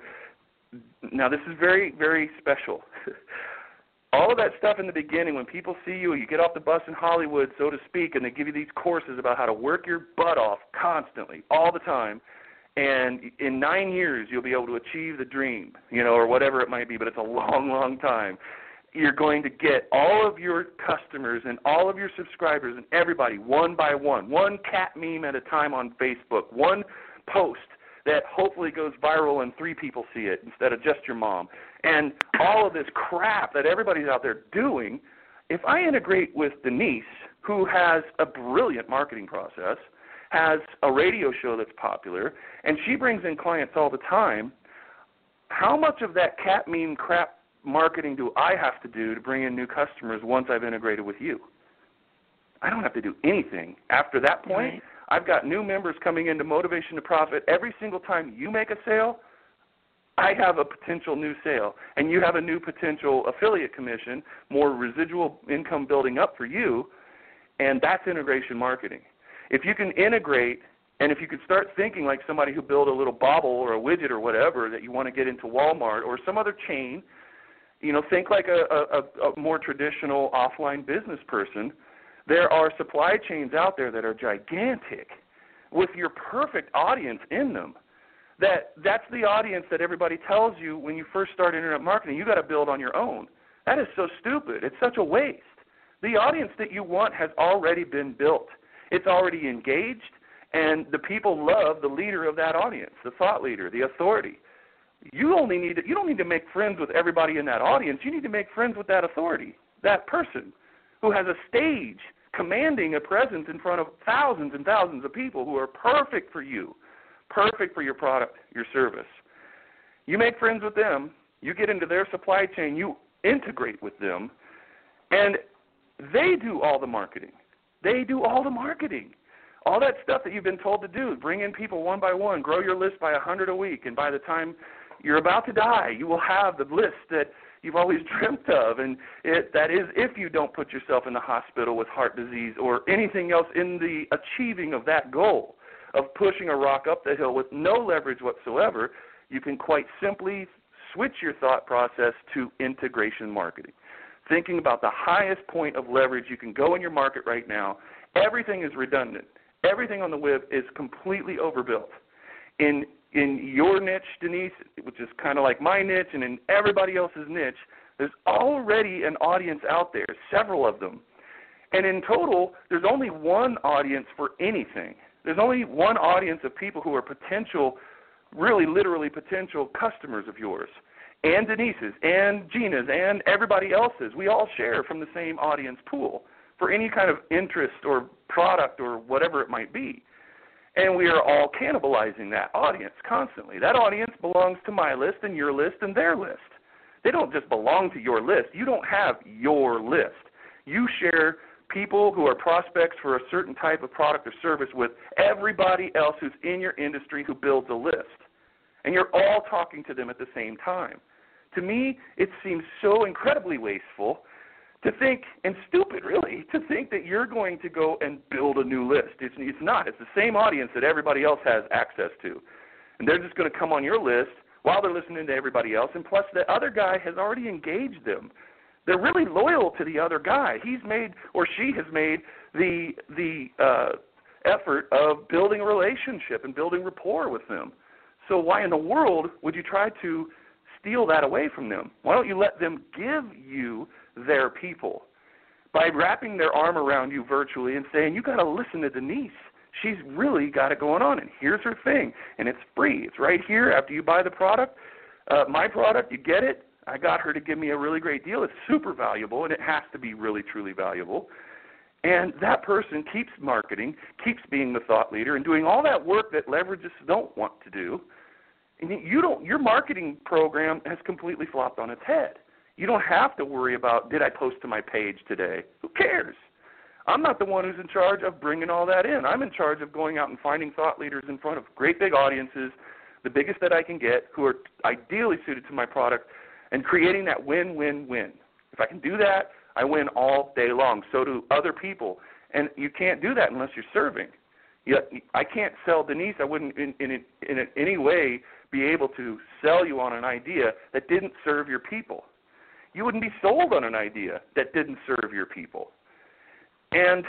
– now, this is very, very special. All of that stuff in the beginning, when people see you, you get off the bus in Hollywood, so to speak, and they give you these courses about how to work your butt off constantly, all the time, and in 9 years you'll be able to achieve the dream, you know, or whatever it might be, but it's a long, long time. You're going to get all of your customers and all of your subscribers and everybody one by one cat meme at a time on Facebook, one post that hopefully goes viral and 3 people see it instead of just your mom. And all of this crap that everybody's out there doing, if I integrate with Denise, who has a brilliant marketing process, has a radio show that's popular, and she brings in clients all the time, how much of that cat meme crap marketing do I have to do to bring in new customers once I've integrated with you? I don't have to do anything. After that point, right. I've got new members coming into Motivation to Profit. Every single time you make a sale, I have a potential new sale, and you have a new potential affiliate commission, more residual income building up for you, and that's integration marketing. If you can integrate, and if you could start thinking like somebody who built a little bauble or a widget or whatever that you want to get into Walmart or some other chain, you know, think like a more traditional offline business person. There are supply chains out there that are gigantic with your perfect audience in them That's the audience that everybody tells you when you first start internet marketing, you got to build on your own. That is so stupid. It's such a waste. The audience that you want has already been built. It's already engaged, and the people love the leader of that audience, the thought leader, the authority. You don't need to make friends with everybody in that audience. You need to make friends with that authority, that person who has a stage commanding a presence in front of thousands and thousands of people who are perfect for you, perfect for your product, your service. You make friends with them, you get into their supply chain, you integrate with them, and they do all the marketing. They do all the marketing. All that stuff that you've been told to do, bring in people one by one, grow your list by 100 a week, and by the time you're about to die, you will have the list that you've always dreamt of, and that is if you don't put yourself in the hospital with heart disease or anything else in the achieving of that goal of pushing a rock up the hill with no leverage whatsoever. You can quite simply switch your thought process to integration marketing, thinking about the highest point of leverage you can go in your market right now. Everything is redundant. Everything on the web is completely overbuilt. In your niche, Denise, which is kind of like my niche, and in everybody else's niche, there's already an audience out there, several of them. And in total, there's only one audience for anything. There's only one audience of people who are potential, really literally potential customers of yours, and Denise's, and Gina's, and everybody else's. We all share from the same audience pool for any kind of interest or product or whatever it might be. And we are all cannibalizing that audience constantly. That audience belongs to my list and your list and their list. They don't just belong to your list. You don't have your list. You share people who are prospects for a certain type of product or service with everybody else who's in your industry who builds a list. And you're all talking to them at the same time. To me, it seems so incredibly wasteful to think, and stupid really, to think that you're going to go and build a new list. It's not. It's the same audience that everybody else has access to. And they're just going to come on your list while they're listening to everybody else, and plus the other guy has already engaged them. They're really loyal to the other guy. He's made, or she has made, the effort of building a relationship and building rapport with them. So why in the world would you try to steal that away from them? Why don't you let them give you their people by wrapping their arm around you virtually and saying, you got to listen to Denise. She's really got it going on, and here's her thing, and it's free. It's right here after you buy the product. My product, you get it. I got her to give me a really great deal. It's super valuable, and it has to be really, truly valuable. And that person keeps marketing, keeps being the thought leader, and doing all that work that leverages don't want to do. And your marketing program has completely flopped on its head. You don't have to worry about, did I post to my page today? Who cares? I'm not the one who's in charge of bringing all that in. I'm in charge of going out and finding thought leaders in front of great big audiences, the biggest that I can get, who are ideally suited to my product, and creating that win-win-win. If I can do that, I win all day long. So do other people. And you can't do that unless you're serving. I can't sell Denise. I wouldn't in any way be able to sell you on an idea that didn't serve your people. You wouldn't be sold on an idea that didn't serve your people. And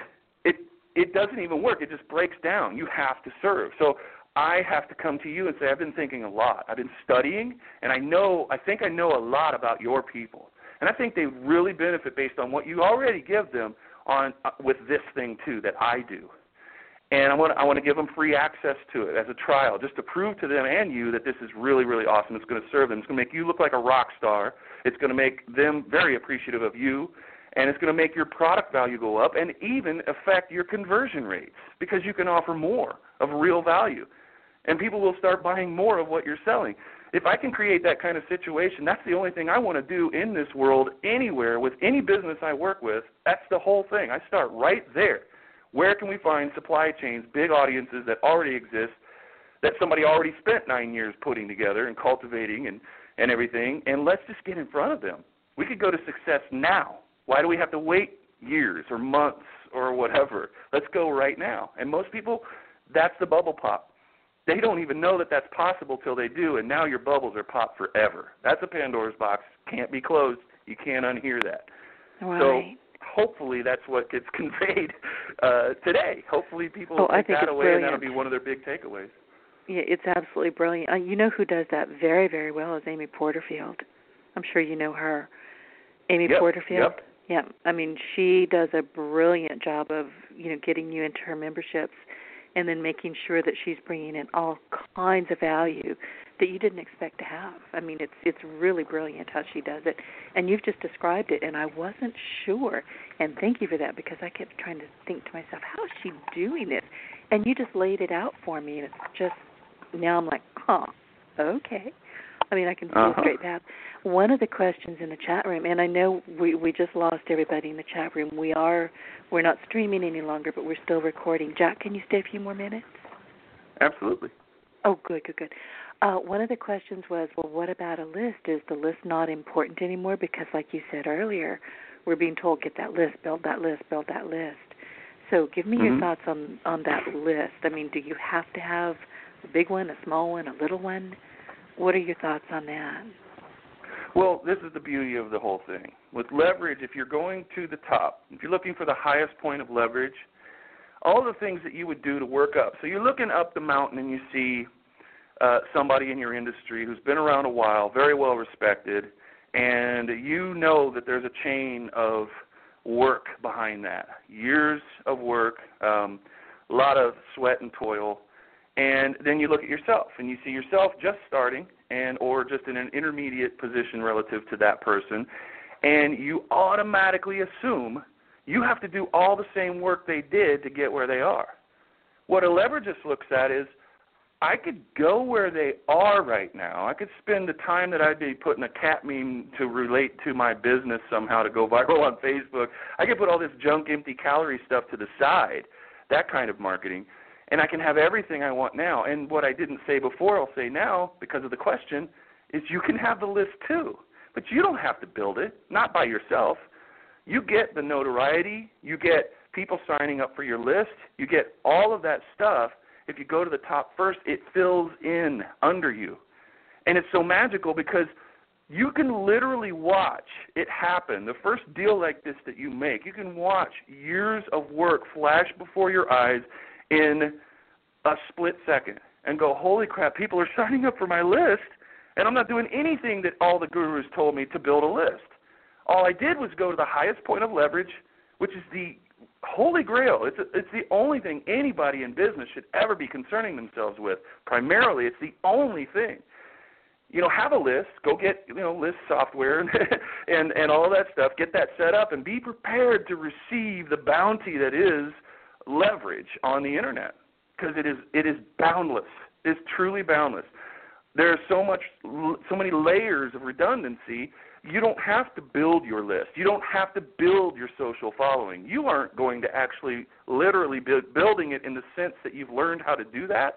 it doesn't even work. It just breaks down. You have to serve. So I have to come to you and say, I've been thinking a lot. I've been studying, and I think I know a lot about your people. And I think they really benefit based on what you already give them on with this thing, too, that I do. And I want to give them free access to it as a trial, just to prove to them and you that this is really, really awesome. It's going to serve them. It's going to make you look like a rock star. It's going to make them very appreciative of you. And it's going to make your product value go up and even affect your conversion rates because you can offer more of real value. And people will start buying more of what you're selling. If I can create that kind of situation, that's the only thing I want to do in this world anywhere with any business I work with. That's the whole thing. I start right there. Where can we find supply chains, big audiences that already exist, that somebody already spent 9 years putting together and cultivating and everything, and let's just get in front of them. We could go to success now. Why do we have to wait years or months or whatever? Let's go right now. And most people, that's the bubble pop. They don't even know that that's possible till they do, and now your bubbles are popped forever. That's a Pandora's box. Can't be closed. You can't unhear that. Right. So hopefully that's what gets conveyed today. Hopefully people will take that away, and that'll be one of their big takeaways. Yeah, it's absolutely brilliant. You know who does that very, very well is Amy Porterfield. I'm sure you know her. Amy Porterfield? Yep. Yeah. I mean, she does a brilliant job of, getting you into her memberships and then making sure that she's bringing in all kinds of value that you didn't expect to have. I mean, it's really brilliant how she does it. And you've just described it, and I wasn't sure. And thank you for that, because I kept trying to think to myself, how is she doing this? And you just laid it out for me, and it's just, now I'm like, okay. I mean, I can see a straight path. One of the questions in the chat room, and I know we just lost everybody in the chat room. We're not streaming any longer, but we're still recording. Jack, can you stay a few more minutes? Absolutely. Oh, good. One of the questions was, well, what about a list? Is the list not important anymore? Because like you said earlier, we're being told, get that list, build that list, build that list. So give me your thoughts on that list. I mean, do you have to have a big one, a small one, a little one? What are your thoughts on that? Well, this is the beauty of the whole thing. With leverage, if you're going to the top, if you're looking for the highest point of leverage, all the things that you would do to work up. So you're looking up the mountain and you see somebody in your industry who's been around a while, very well respected, and you know that there's a chain of work behind that, years of work, a lot of sweat and toil. And then you look at yourself, and you see yourself just starting or just in an intermediate position relative to that person, and you automatically assume you have to do all the same work they did to get where they are. What a leveragist looks at is, I could go where they are right now. I could spend the time that I'd be putting a cat meme to relate to my business somehow to go viral on Facebook. I could put all this junk, empty calorie stuff to the side, that kind of marketing. And I can have everything I want now. And what I didn't say before, I'll say now because of the question, is you can have the list too. But you don't have to build it, not by yourself. You get the notoriety. You get people signing up for your list. You get all of that stuff. If you go to the top first, it fills in under you. And it's so magical because you can literally watch it happen. The first deal like this that you make, you can watch years of work flash before your eyes in a split second and go, holy crap, people are signing up for my list, and I'm not doing anything that all the gurus told me to build a list. All I did was go to the highest point of leverage, which is the holy grail. It's the only thing anybody in business should ever be concerning themselves with. Primarily, it's the only thing. Have a list. Go get, list software and all that stuff. Get that set up and be prepared to receive the bounty that is leverage on the internet, because it is boundless. It is truly boundless. There's so many layers of redundancy. You don't have to build your list. You don't have to build your social following. You aren't going to actually literally building it in the sense that you've learned how to do that,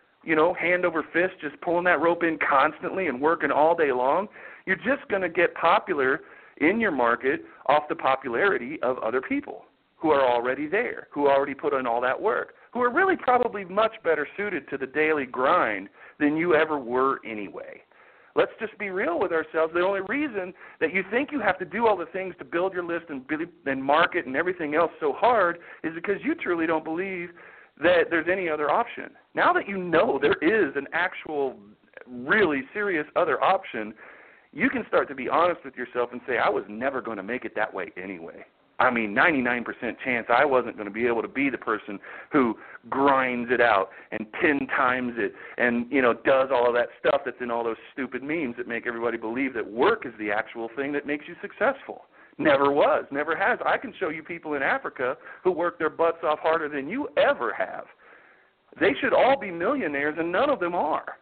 hand over fist, just pulling that rope in constantly and working all day long. You're just going to get popular in your market off the popularity of other people who are already there, who already put in all that work, who are really probably much better suited to the daily grind than you ever were anyway. Let's just be real with ourselves. The only reason that you think you have to do all the things to build your list and market and everything else so hard is because you truly don't believe that there's any other option. Now that you know there is an actual, really serious other option, you can start to be honest with yourself and say, I was never going to make it that way anyway. I mean, 99% chance I wasn't going to be able to be the person who grinds it out and 10 times it and, does all of that stuff that's in all those stupid memes that make everybody believe that work is the actual thing that makes you successful. Never was, never has. I can show you people in Africa who work their butts off harder than you ever have. They should all be millionaires, and none of them are.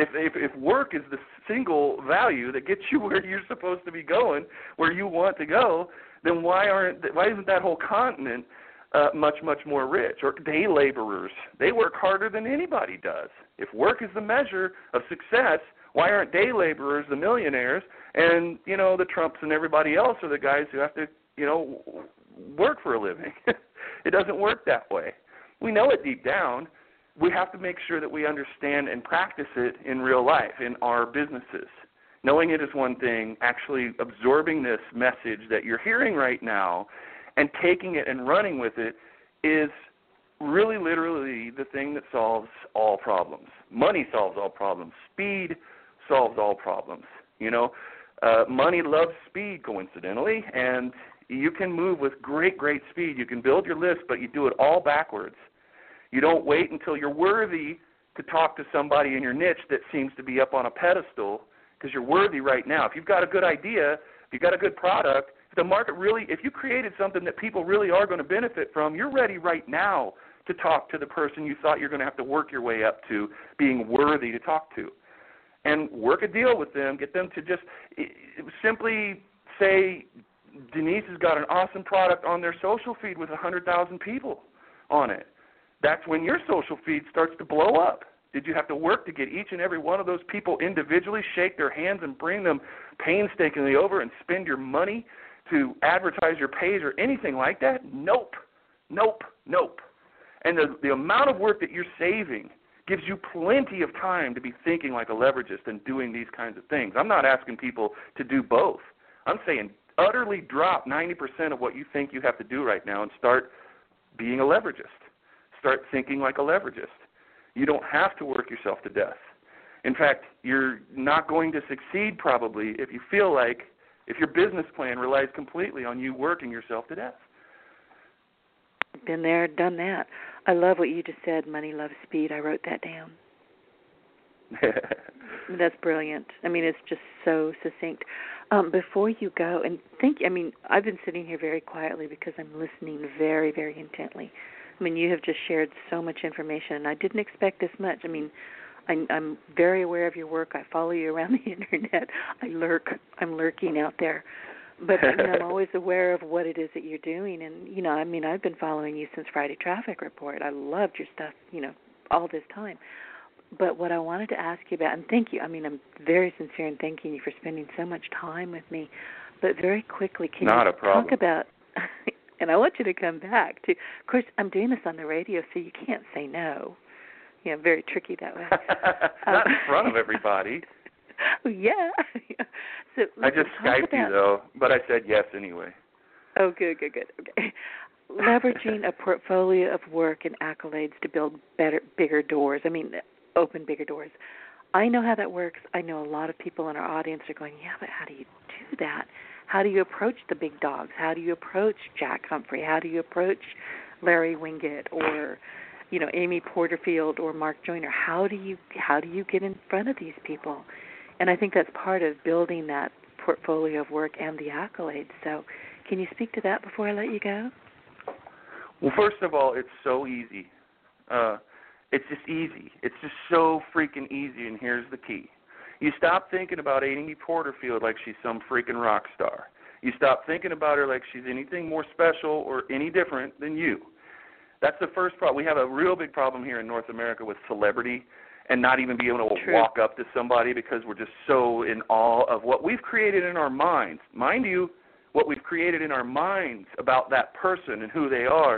If work is the single value that gets you where you're supposed to be going, where you want to go, then why isn't that whole continent much, much more rich? Or day laborers, they work harder than anybody does. If work is the measure of success, why aren't day laborers the millionaires? And, the Trumps and everybody else are the guys who have to, work for a living. It doesn't work that way. We know it deep down. We have to make sure that we understand and practice it in real life, in our businesses. Knowing it is one thing, actually absorbing this message that you're hearing right now and taking it and running with it is really literally the thing that solves all problems. Money solves all problems. Speed solves all problems. Money loves speed, coincidentally, and you can move with great, great speed. You can build your list, but you do it all backwards. You don't wait until you're worthy to talk to somebody in your niche that seems to be up on a pedestal, because you're worthy right now. If you've got a good idea, if you've got a good product, if you created something that people really are going to benefit from, you're ready right now to talk to the person you thought you're going to have to work your way up to being worthy to talk to. And work a deal with them, get them to just simply say, Denise has got an awesome product on their social feed with 100,000 people on it. That's when your social feed starts to blow up. Did you have to work to get each and every one of those people individually, shake their hands and bring them painstakingly over and spend your money to advertise your page or anything like that? Nope. And the amount of work that you're saving gives you plenty of time to be thinking like a leveragist and doing these kinds of things. I'm not asking people to do both. I'm saying utterly drop 90% of what you think you have to do right now and start being a leveragist. Start thinking like a leveragist. You don't have to work yourself to death. In fact, you're not going to succeed probably if you feel like if your business plan relies completely on you working yourself to death. Been there, done that. I love what you just said, money loves speed. I wrote that down. That's brilliant. I mean, it's just so succinct. Before you go, and I've been sitting here very quietly because I'm listening very, very intently. I mean, you have just shared so much information, and I didn't expect this much. I mean, I'm very aware of your work. I follow you around the Internet. I'm lurking out there. But I'm always aware of what it is that you're doing. And, I've been following you since Friday Traffic Report. I loved your stuff, all this time. But what I wanted to ask you about, and thank you, I'm very sincere in thanking you for spending so much time with me. But very quickly, can you talk about, and I want you to come back to, of course, I'm doing this on the radio, so you can't say no. Very tricky that way. Not in front of everybody. Yeah. So I just Skyped you, though, but I said yes anyway. Oh, good. Okay. Leveraging a portfolio of work and accolades to build bigger doors. Open bigger doors. I know how that works. I know a lot of people in our audience are going, yeah, but how do you do that? How do you approach the big dogs? How do you approach Jack Humphrey? How do you approach Larry Winget or Amy Porterfield or Mark Joyner? How do you get in front of these people? And I think that's part of building that portfolio of work and the accolades. So can you speak to that before I let you go? Well, first of all, it's so easy. It's just easy. It's just so freaking easy, and here's the key. You stop thinking about Amy Porterfield like she's some freaking rock star. You stop thinking about her like she's anything more special or any different than you. That's the first problem. We have a real big problem here in North America with celebrity and not even be able to walk up to somebody because we're just so in awe of what we've created in our minds. Mind you, what we've created in our minds about that person and who they are,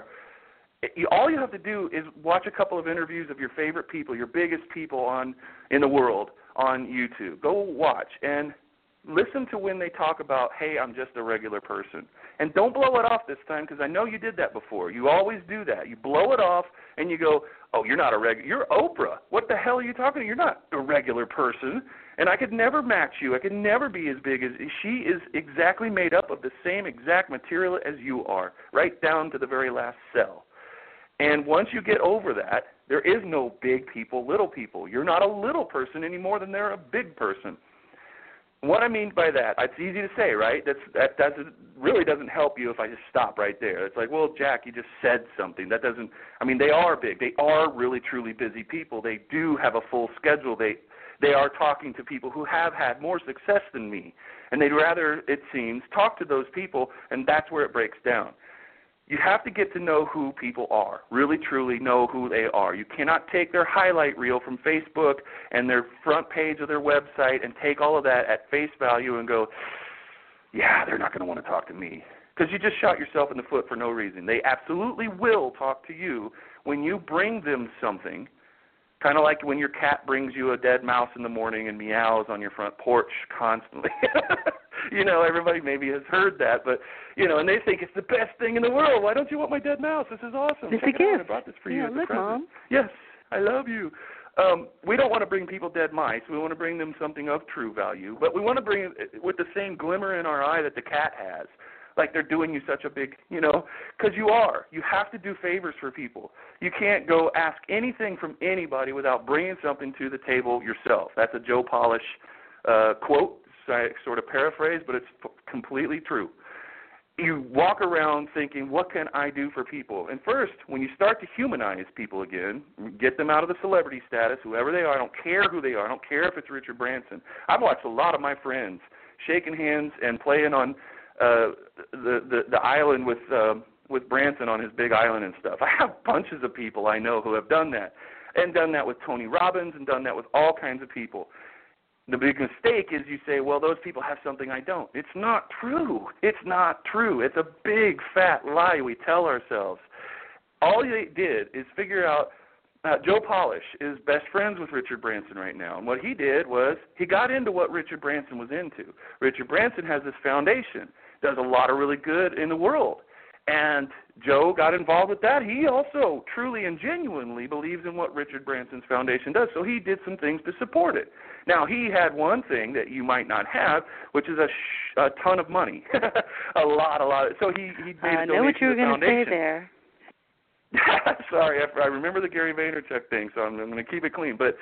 all you have to do is watch a couple of interviews of your favorite people, your biggest people in the world on YouTube. Go watch and listen to when they talk about, hey, I'm just a regular person. And don't blow it off this time because I know you did that before. You always do that. You blow it off and you go, oh, you're not a regular. You're Oprah. What the hell are you talking to? You're not a regular person. And I could never match you. I could never be as big as she is. Exactly made up of the same exact material as you are, right down to the very last cell. And once you get over that, there is no big people, little people. You're not a little person any more than they're a big person. What I mean by that, it's easy to say, right? That really doesn't help you if I just stop right there. It's like, well, Jack, you just said something. That doesn't, they are big. They are really, truly busy people. They do have a full schedule. They are talking to people who have had more success than me. And they'd rather, it seems, talk to those people, and that's where it breaks down. You have to get to know who people are, really truly know who they are. You cannot take their highlight reel from Facebook and their front page of their website and take all of that at face value and go, yeah, they're not going to want to talk to me. Because you just shot yourself in the foot for no reason. They absolutely will talk to you when you bring them something, kind of like when your cat brings you a dead mouse in the morning and meows on your front porch constantly. Everybody maybe has heard that, but, and they think it's the best thing in the world. Why don't you want my dead mouse? This is awesome. It's Check a it out. gift. I brought this for you Yeah, as a look, present. Mom. Yes, I love you. We don't want to bring people dead mice. We want to bring them something of true value, but we want to bring it with the same glimmer in our eye that the cat has, like they're doing you such a big, because you are. You have to do favors for people. You can't go ask anything from anybody without bringing something to the table yourself. That's a Joe Polish quote, sort of paraphrase, but it's completely true. You walk around thinking, what can I do for people? And first, when you start to humanize people again, get them out of the celebrity status, whoever they are, I don't care who they are, I don't care if it's Richard Branson. I've watched a lot of my friends shaking hands and playing on the island with Branson on his big island and stuff. I have bunches of people I know who have done that, and done that with Tony Robbins, and done that with all kinds of people. The big mistake is you say, well, those people have something I don't. It's not true. It's not true. It's a big, fat lie we tell ourselves. All they did is figure out Joe Polish is best friends with Richard Branson right now. And what he did was he got into what Richard Branson was into. Richard Branson has this foundation, does a lot of really good in the world. And Joe got involved with that. He also truly and genuinely believes in what Richard Branson's foundation does, so he did some things to support it. Now, he had one thing that you might not have, which is a ton of money, a lot. So he made a donation to the foundation. I know what you were going to say there. Sorry, I remember the Gary Vaynerchuk thing, so I'm going to keep it clean. But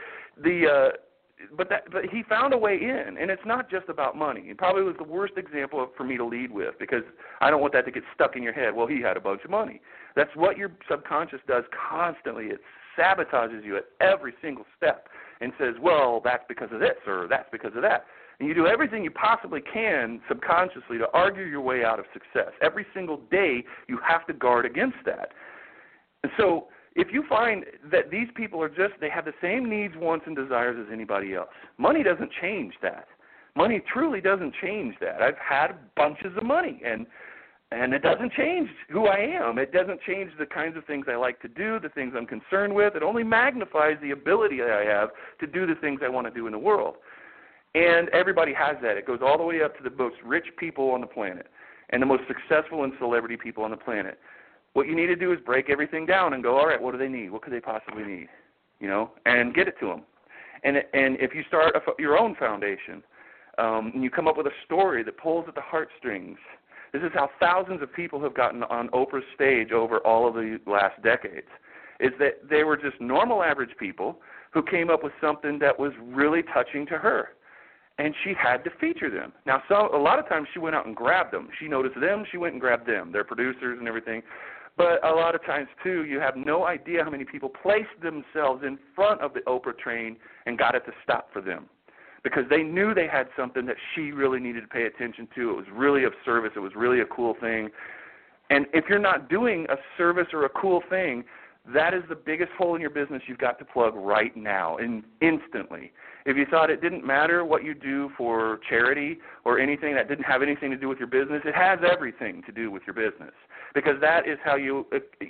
but he found a way in, and it's not just about money. It probably was the worst example for me to lead with, because I don't want that to get stuck in your head. Well, he had a bunch of money. That's what your subconscious does constantly. It sabotages you at every single step and says, well, that's because of this or that's because of that. And you do everything you possibly can subconsciously to argue your way out of success. Every single day you have to guard against that. And so if you find that these people they have the same needs, wants, and desires as anybody else, money doesn't change that. Money truly doesn't change that. I've had bunches of money, and it doesn't change who I am. It doesn't change the kinds of things I like to do, the things I'm concerned with. It only magnifies the ability that I have to do the things I want to do in the world. And everybody has that. It goes all the way up to the most rich people on the planet and the most successful and celebrity people on the planet. What you need to do is break everything down and go, all right, what do they need? What could they possibly need? And get it to them. And if you start your own foundation, and you come up with a story that pulls at the heartstrings, this is how thousands of people have gotten on Oprah's stage over all of the last decades, is that they were just normal, average people who came up with something that was really touching to her. And she had to feature them. Now, a lot of times she went out and grabbed them. She noticed them, she went and grabbed them, their producers and everything. But a lot of times, too, you have no idea how many people placed themselves in front of the Oprah train and got it to stop for them, because they knew they had something that she really needed to pay attention to. It was really of service. It was really a cool thing. And if you're not doing a service or a cool thing, that is the biggest hole in your business you've got to plug right now and instantly. If you thought it didn't matter what you do for charity or anything that didn't have anything to do with your business, it has everything to do with your business, because that is how you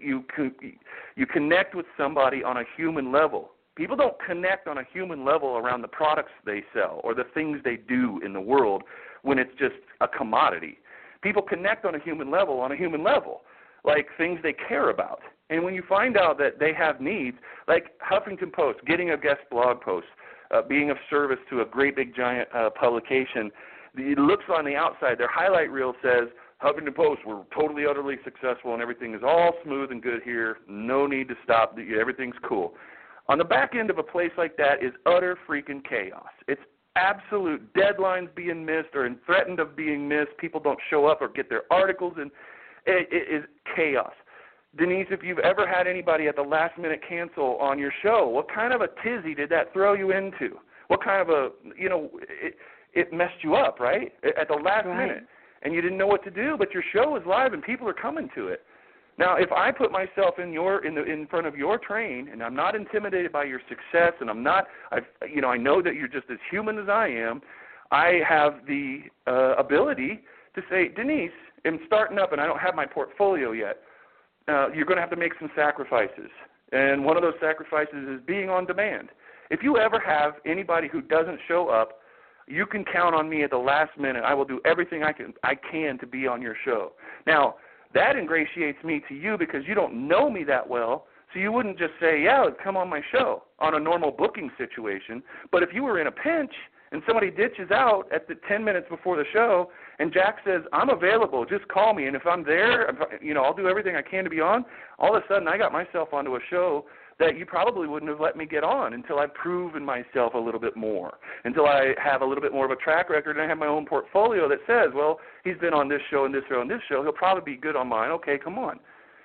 connect with somebody on a human level. People don't connect on a human level around the products they sell or the things they do in the world when it's just a commodity. People connect on a human level, like things they care about. And when you find out that they have needs, like Huffington Post, getting a guest blog post, being of service to a great big giant publication, it looks on the outside, their highlight reel says, Huffington Post, we're totally, utterly successful and everything is all smooth and good here. No need to stop. Everything's cool. On the back end of a place like that is utter freaking chaos. It's absolute deadlines being missed or threatened of being missed. People don't show up or get their articles, and it is chaos. Denise, if you've ever had anybody at the last minute cancel on your show, what kind of a tizzy did that throw you into? What kind of it messed you up, right? At the last minute. And you didn't know what to do, but your show is live and people are coming to it. Now, if I put myself in front of your train, and I'm not intimidated by your success, and I know that you're just as human as I am, I have the ability to say, Denise, I'm starting up and I don't have my portfolio yet. You're going to have to make some sacrifices, and one of those sacrifices is being on demand. If you ever have anybody who doesn't show up, you can count on me at the last minute. I will do everything I can to be on your show. Now, that ingratiates me to you because you don't know me that well, so you wouldn't just say, yeah, come on my show on a normal booking situation. But if you were in a pinch and somebody ditches out at the 10 minutes before the show and Jack says, I'm available, just call me, and if I'm there, I'll do everything I can to be on, all of a sudden I got myself onto a show that you probably wouldn't have let me get on until I've proven myself a little bit more, until I have a little bit more of a track record and I have my own portfolio that says, well, he's been on this show and this show and this show, he'll probably be good on mine. Okay, come on.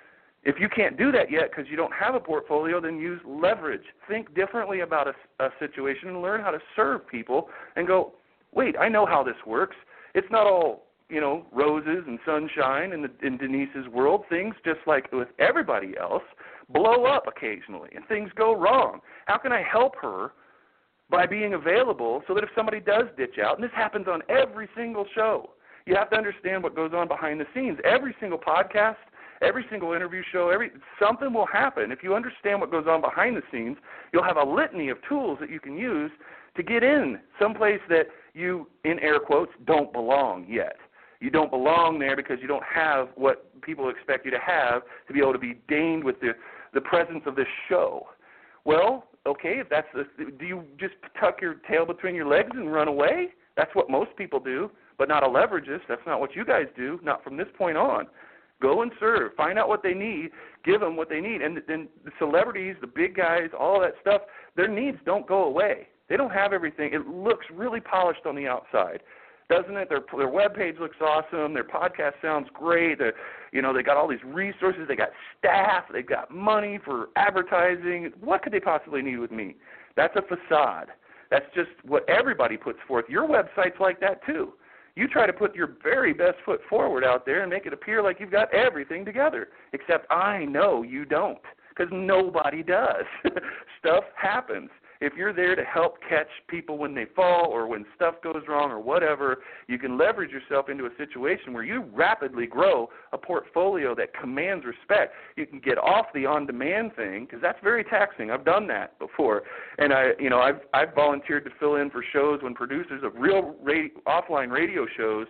If you can't do that yet because you don't have a portfolio, then use leverage. Think differently about a situation and learn how to serve people and go, wait, I know how this works. It's not all, roses and sunshine in Denise's world. Things, just like with everybody else, blow up occasionally and things go wrong. How can I help her by being available so that if somebody does ditch out, and this happens on every single show, you have to understand what goes on behind the scenes. Every single podcast, every single interview show, something will happen. If you understand what goes on behind the scenes, you'll have a litany of tools that you can use to get in someplace that you, in air quotes, don't belong yet. You don't belong there because you don't have what people expect you to have to be able to be deigned with the presence of this show. Well, okay, if that's do you just tuck your tail between your legs and run away? That's what most people do, but not a leveragist. That's not what you guys do, not from this point on. Go and serve. Find out what they need. Give them what they need. And then the celebrities, the big guys, all that stuff, their needs don't go away. They don't have everything. It looks really polished on the outside, doesn't it? Their webpage looks awesome. Their podcast sounds great. They got all these resources. They got staff. They've got money for advertising. What could they possibly need with me? That's a facade. That's just what everybody puts forth. Your website's like that too. You try to put your very best foot forward out there and make it appear like you've got everything together, except I know you don't, because nobody does. Stuff happens. If you're there to help catch people when they fall or when stuff goes wrong or whatever, you can leverage yourself into a situation where you rapidly grow a portfolio that commands respect. You can get off the on-demand thing because that's very taxing. I've done that before, and I've volunteered to fill in for shows when producers of real offline radio shows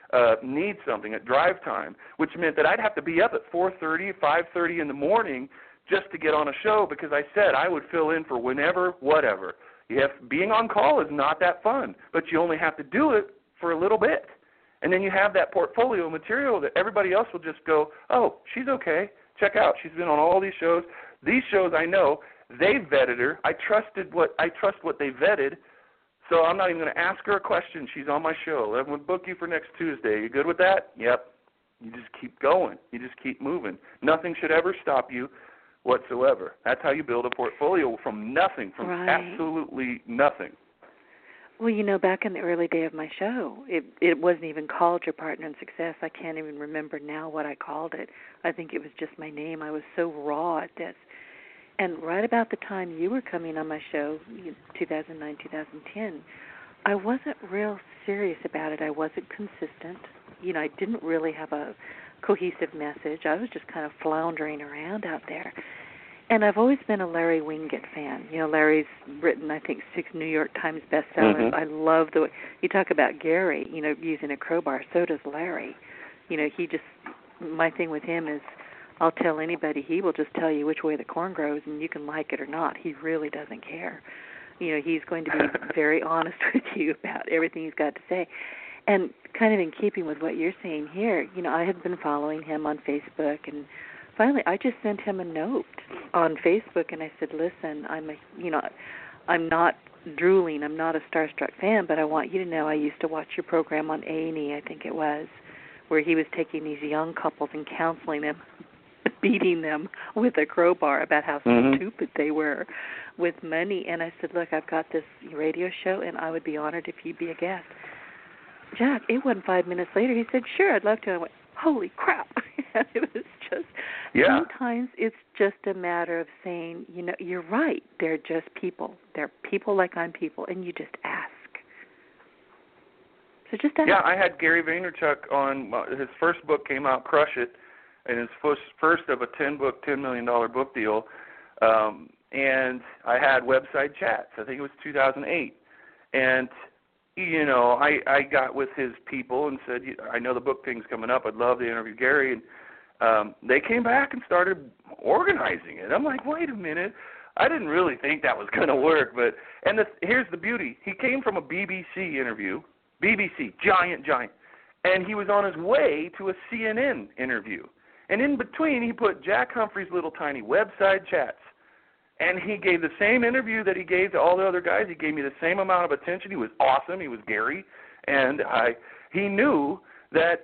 need something at drive time, which meant that I'd have to be up at 4:30, 5:30 in the morning just to get on a show because I said I would fill in for whenever, whatever. Being on call is not that fun, but you only have to do it for a little bit. And then you have that portfolio material that everybody else will just go, oh, she's okay. Check out. She's been on all these shows. These shows I know, they vetted her. I trust what they vetted, so I'm not even going to ask her a question. She's on my show. I'm going to book you for next Tuesday. You good with that? Yep. You just keep going. You just keep moving. Nothing should ever stop you whatsoever. That's how you build a portfolio from nothing, from absolutely nothing. Well, back in the early day of my show, it wasn't even called Your Partner in Success. I can't even remember now what I called it. I think it was just my name. I was so raw at this. And right about the time you were coming on my show, 2009, 2010, I wasn't real serious about it. I wasn't consistent. I didn't really have a cohesive message. I was just kind of floundering around out there. And I've always been a Larry Winget fan. Larry's written, I think, 6 New York Times bestsellers. Mm-hmm. I love the way you talk about Gary, using a crowbar. So does Larry. My thing with him is I'll tell anybody, he will just tell you which way the corn grows and you can like it or not. He really doesn't care. He's going to be very honest with you about everything he's got to say. And kind of in keeping with what you're saying here, I had been following him on Facebook, and finally I just sent him a note on Facebook, and I said, listen, I'm not drooling, I'm not a starstruck fan, but I want you to know I used to watch your program on A&E, I think it was, where he was taking these young couples and counseling them, beating them with a crowbar about how stupid they were with money. And I said, look, I've got this radio show, and I would be honored if you'd be a guest. Jack, it wasn't 5 minutes later. He said, sure, I'd love to. I went, holy crap. It was just, sometimes it's just a matter of saying, you're right. They're just people. They're people like I'm people, and you just ask. So just ask. Yeah, I had Gary Vaynerchuk on. His first book came out, Crush It, and his first of a 10-book, $10 million book deal. And I had website chats. I think it was 2008. And I got with his people and said, I know the book thing's coming up. I'd love to interview Gary. And they came back and started organizing it. I'm like, wait a minute. I didn't really think that was going to work. Here's the beauty. He came from a BBC interview, BBC, giant. And he was on his way to a CNN interview. And in between, he put Jack Humphrey's little tiny website chats. And he gave the same interview that he gave to all the other guys. He gave me the same amount of attention. He was awesome. He was Gary. And he knew that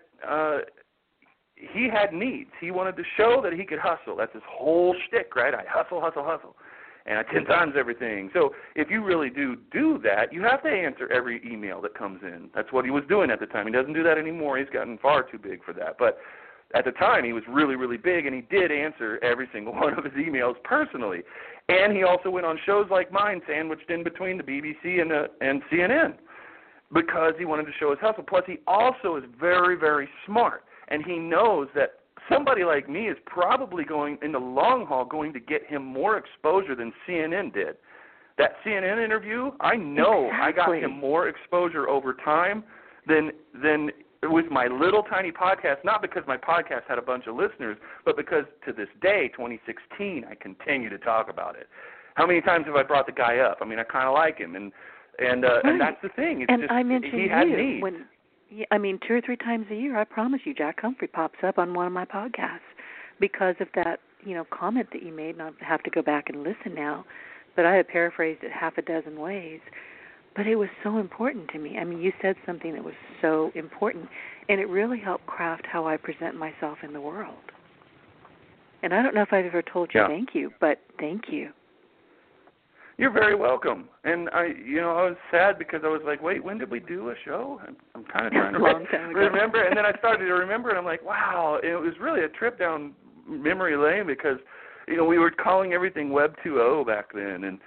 he had needs. He wanted to show that he could hustle. That's his whole shtick, right? I hustle. And I 10 times everything. So if you really do that, you have to answer every email that comes in. That's what he was doing at the time. He doesn't do that anymore. He's gotten far too big for that. But at the time, he was really, really big, and he did answer every single one of his emails personally. And he also went on shows like mine, sandwiched in between the BBC and CNN, because he wanted to show his hustle. Plus, he also is very, very smart, and he knows that somebody like me is probably going, in the long haul, going to get him more exposure than CNN did. That CNN interview, I know I got him more exposure over time than with my little tiny podcast, not because my podcast had a bunch of listeners, but because to this day, 2016, I continue to talk about it. How many times have I brought the guy up? I mean, I kind of like him, and that's the thing. It's and just, I mentioned he had you needs. 2 or 3 times a year, I promise you, Jack Humphrey pops up on one of my podcasts because of that, comment that you made, and I'll have to go back and listen now, but I had paraphrased it half a dozen ways. But it was so important to me. I mean, you said something that was so important, and it really helped craft how I present myself in the world. And I don't know if I've ever told you thank you, but thank you. You're very welcome. And I was sad because I was like, wait, when did we do a show? I'm kind of trying to remember. And then I started to remember, and I'm like, wow, it was really a trip down memory lane because, we were calling everything Web 2.0 back then, and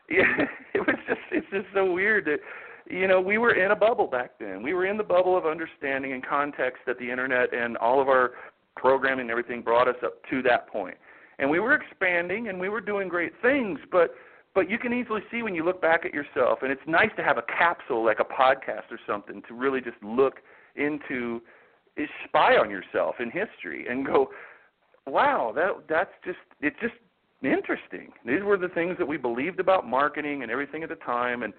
it's just so weird that, we were in a bubble back then. We were in the bubble of understanding and context that the Internet and all of our programming and everything brought us up to that point. And we were expanding and we were doing great things, but you can easily see when you look back at yourself, and it's nice to have a capsule like a podcast or something to really just look into, spy on yourself in history and go, wow, it's just interesting. These were the things that we believed about marketing and everything at the time, and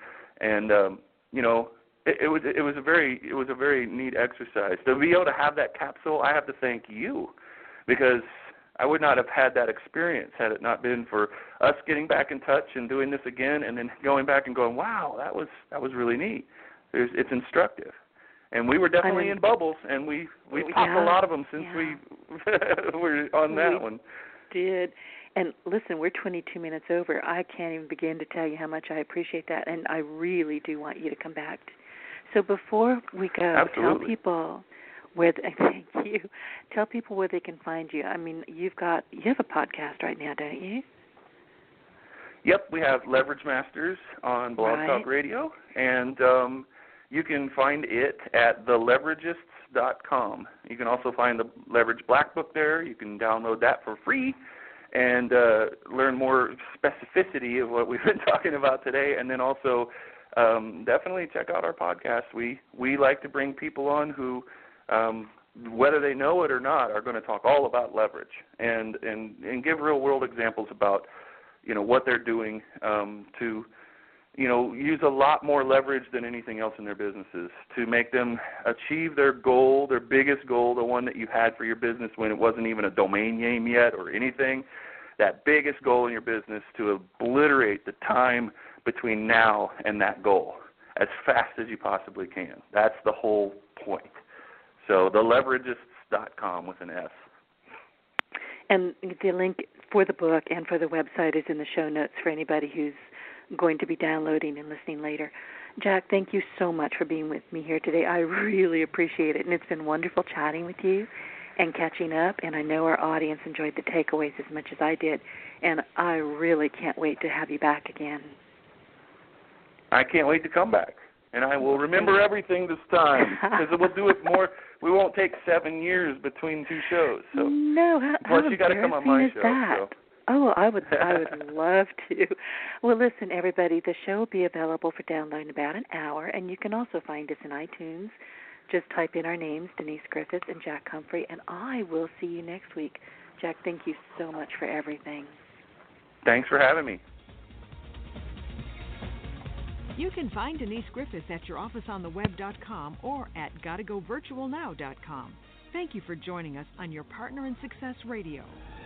it was a very neat exercise. To be able to have that capsule, I have to thank you, because I would not have had that experience had it not been for us getting back in touch and doing this again, and then going back and going, wow, that was really neat. It's instructive. And we were definitely in bubbles, and we popped a lot of them since we were on that one. Did. And listen, we're 22 minutes over. I can't even begin to tell you how much I appreciate that, and I really do want you to come back. So before we go, tell people where. Thank you. Tell people where they can find you. I mean, you have a podcast right now, don't you? Yep, we have Leverage Masters on Blog Talk Radio, and you can find it at theleveragists.com. You can also find the Leverage Black Book there. You can download that for free and learn more specificity of what we've been talking about today. And then also definitely check out our podcast. We like to bring people on who, whether they know it or not, are going to talk all about leverage and give real-world examples about, what they're doing to use a lot more leverage than anything else in their businesses to make them achieve their goal, their biggest goal, the one that you had for your business when it wasn't even a domain name yet or anything, that biggest goal in your business, to obliterate the time between now and that goal as fast as you possibly can. That's the whole point. So theleveragists.com with an S. And the link for the book and for the website is in the show notes for anybody who's going to be downloading and listening later. Jack, thank you so much for being with me here today. I really appreciate it, and it's been wonderful chatting with you and catching up, and I know our audience enjoyed the takeaways as much as I did, and I really can't wait to have you back again. I can't wait to come back, and I will remember everything this time, because we'll do it more. We won't take 7 years between two shows. So. No, plus you got to come on my show. That? So. Oh, I would love to. Well, listen, everybody, the show will be available for download in about an hour, and you can also find us in iTunes. Just type in our names, Denise Griffiths and Jack Humphrey, and I will see you next week. Jack, thank you so much for everything. Thanks for having me. You can find Denise Griffiths at yourofficeontheweb.com or at gottagovirtualnow.com. Thank you for joining us on Your Partner in Success Radio.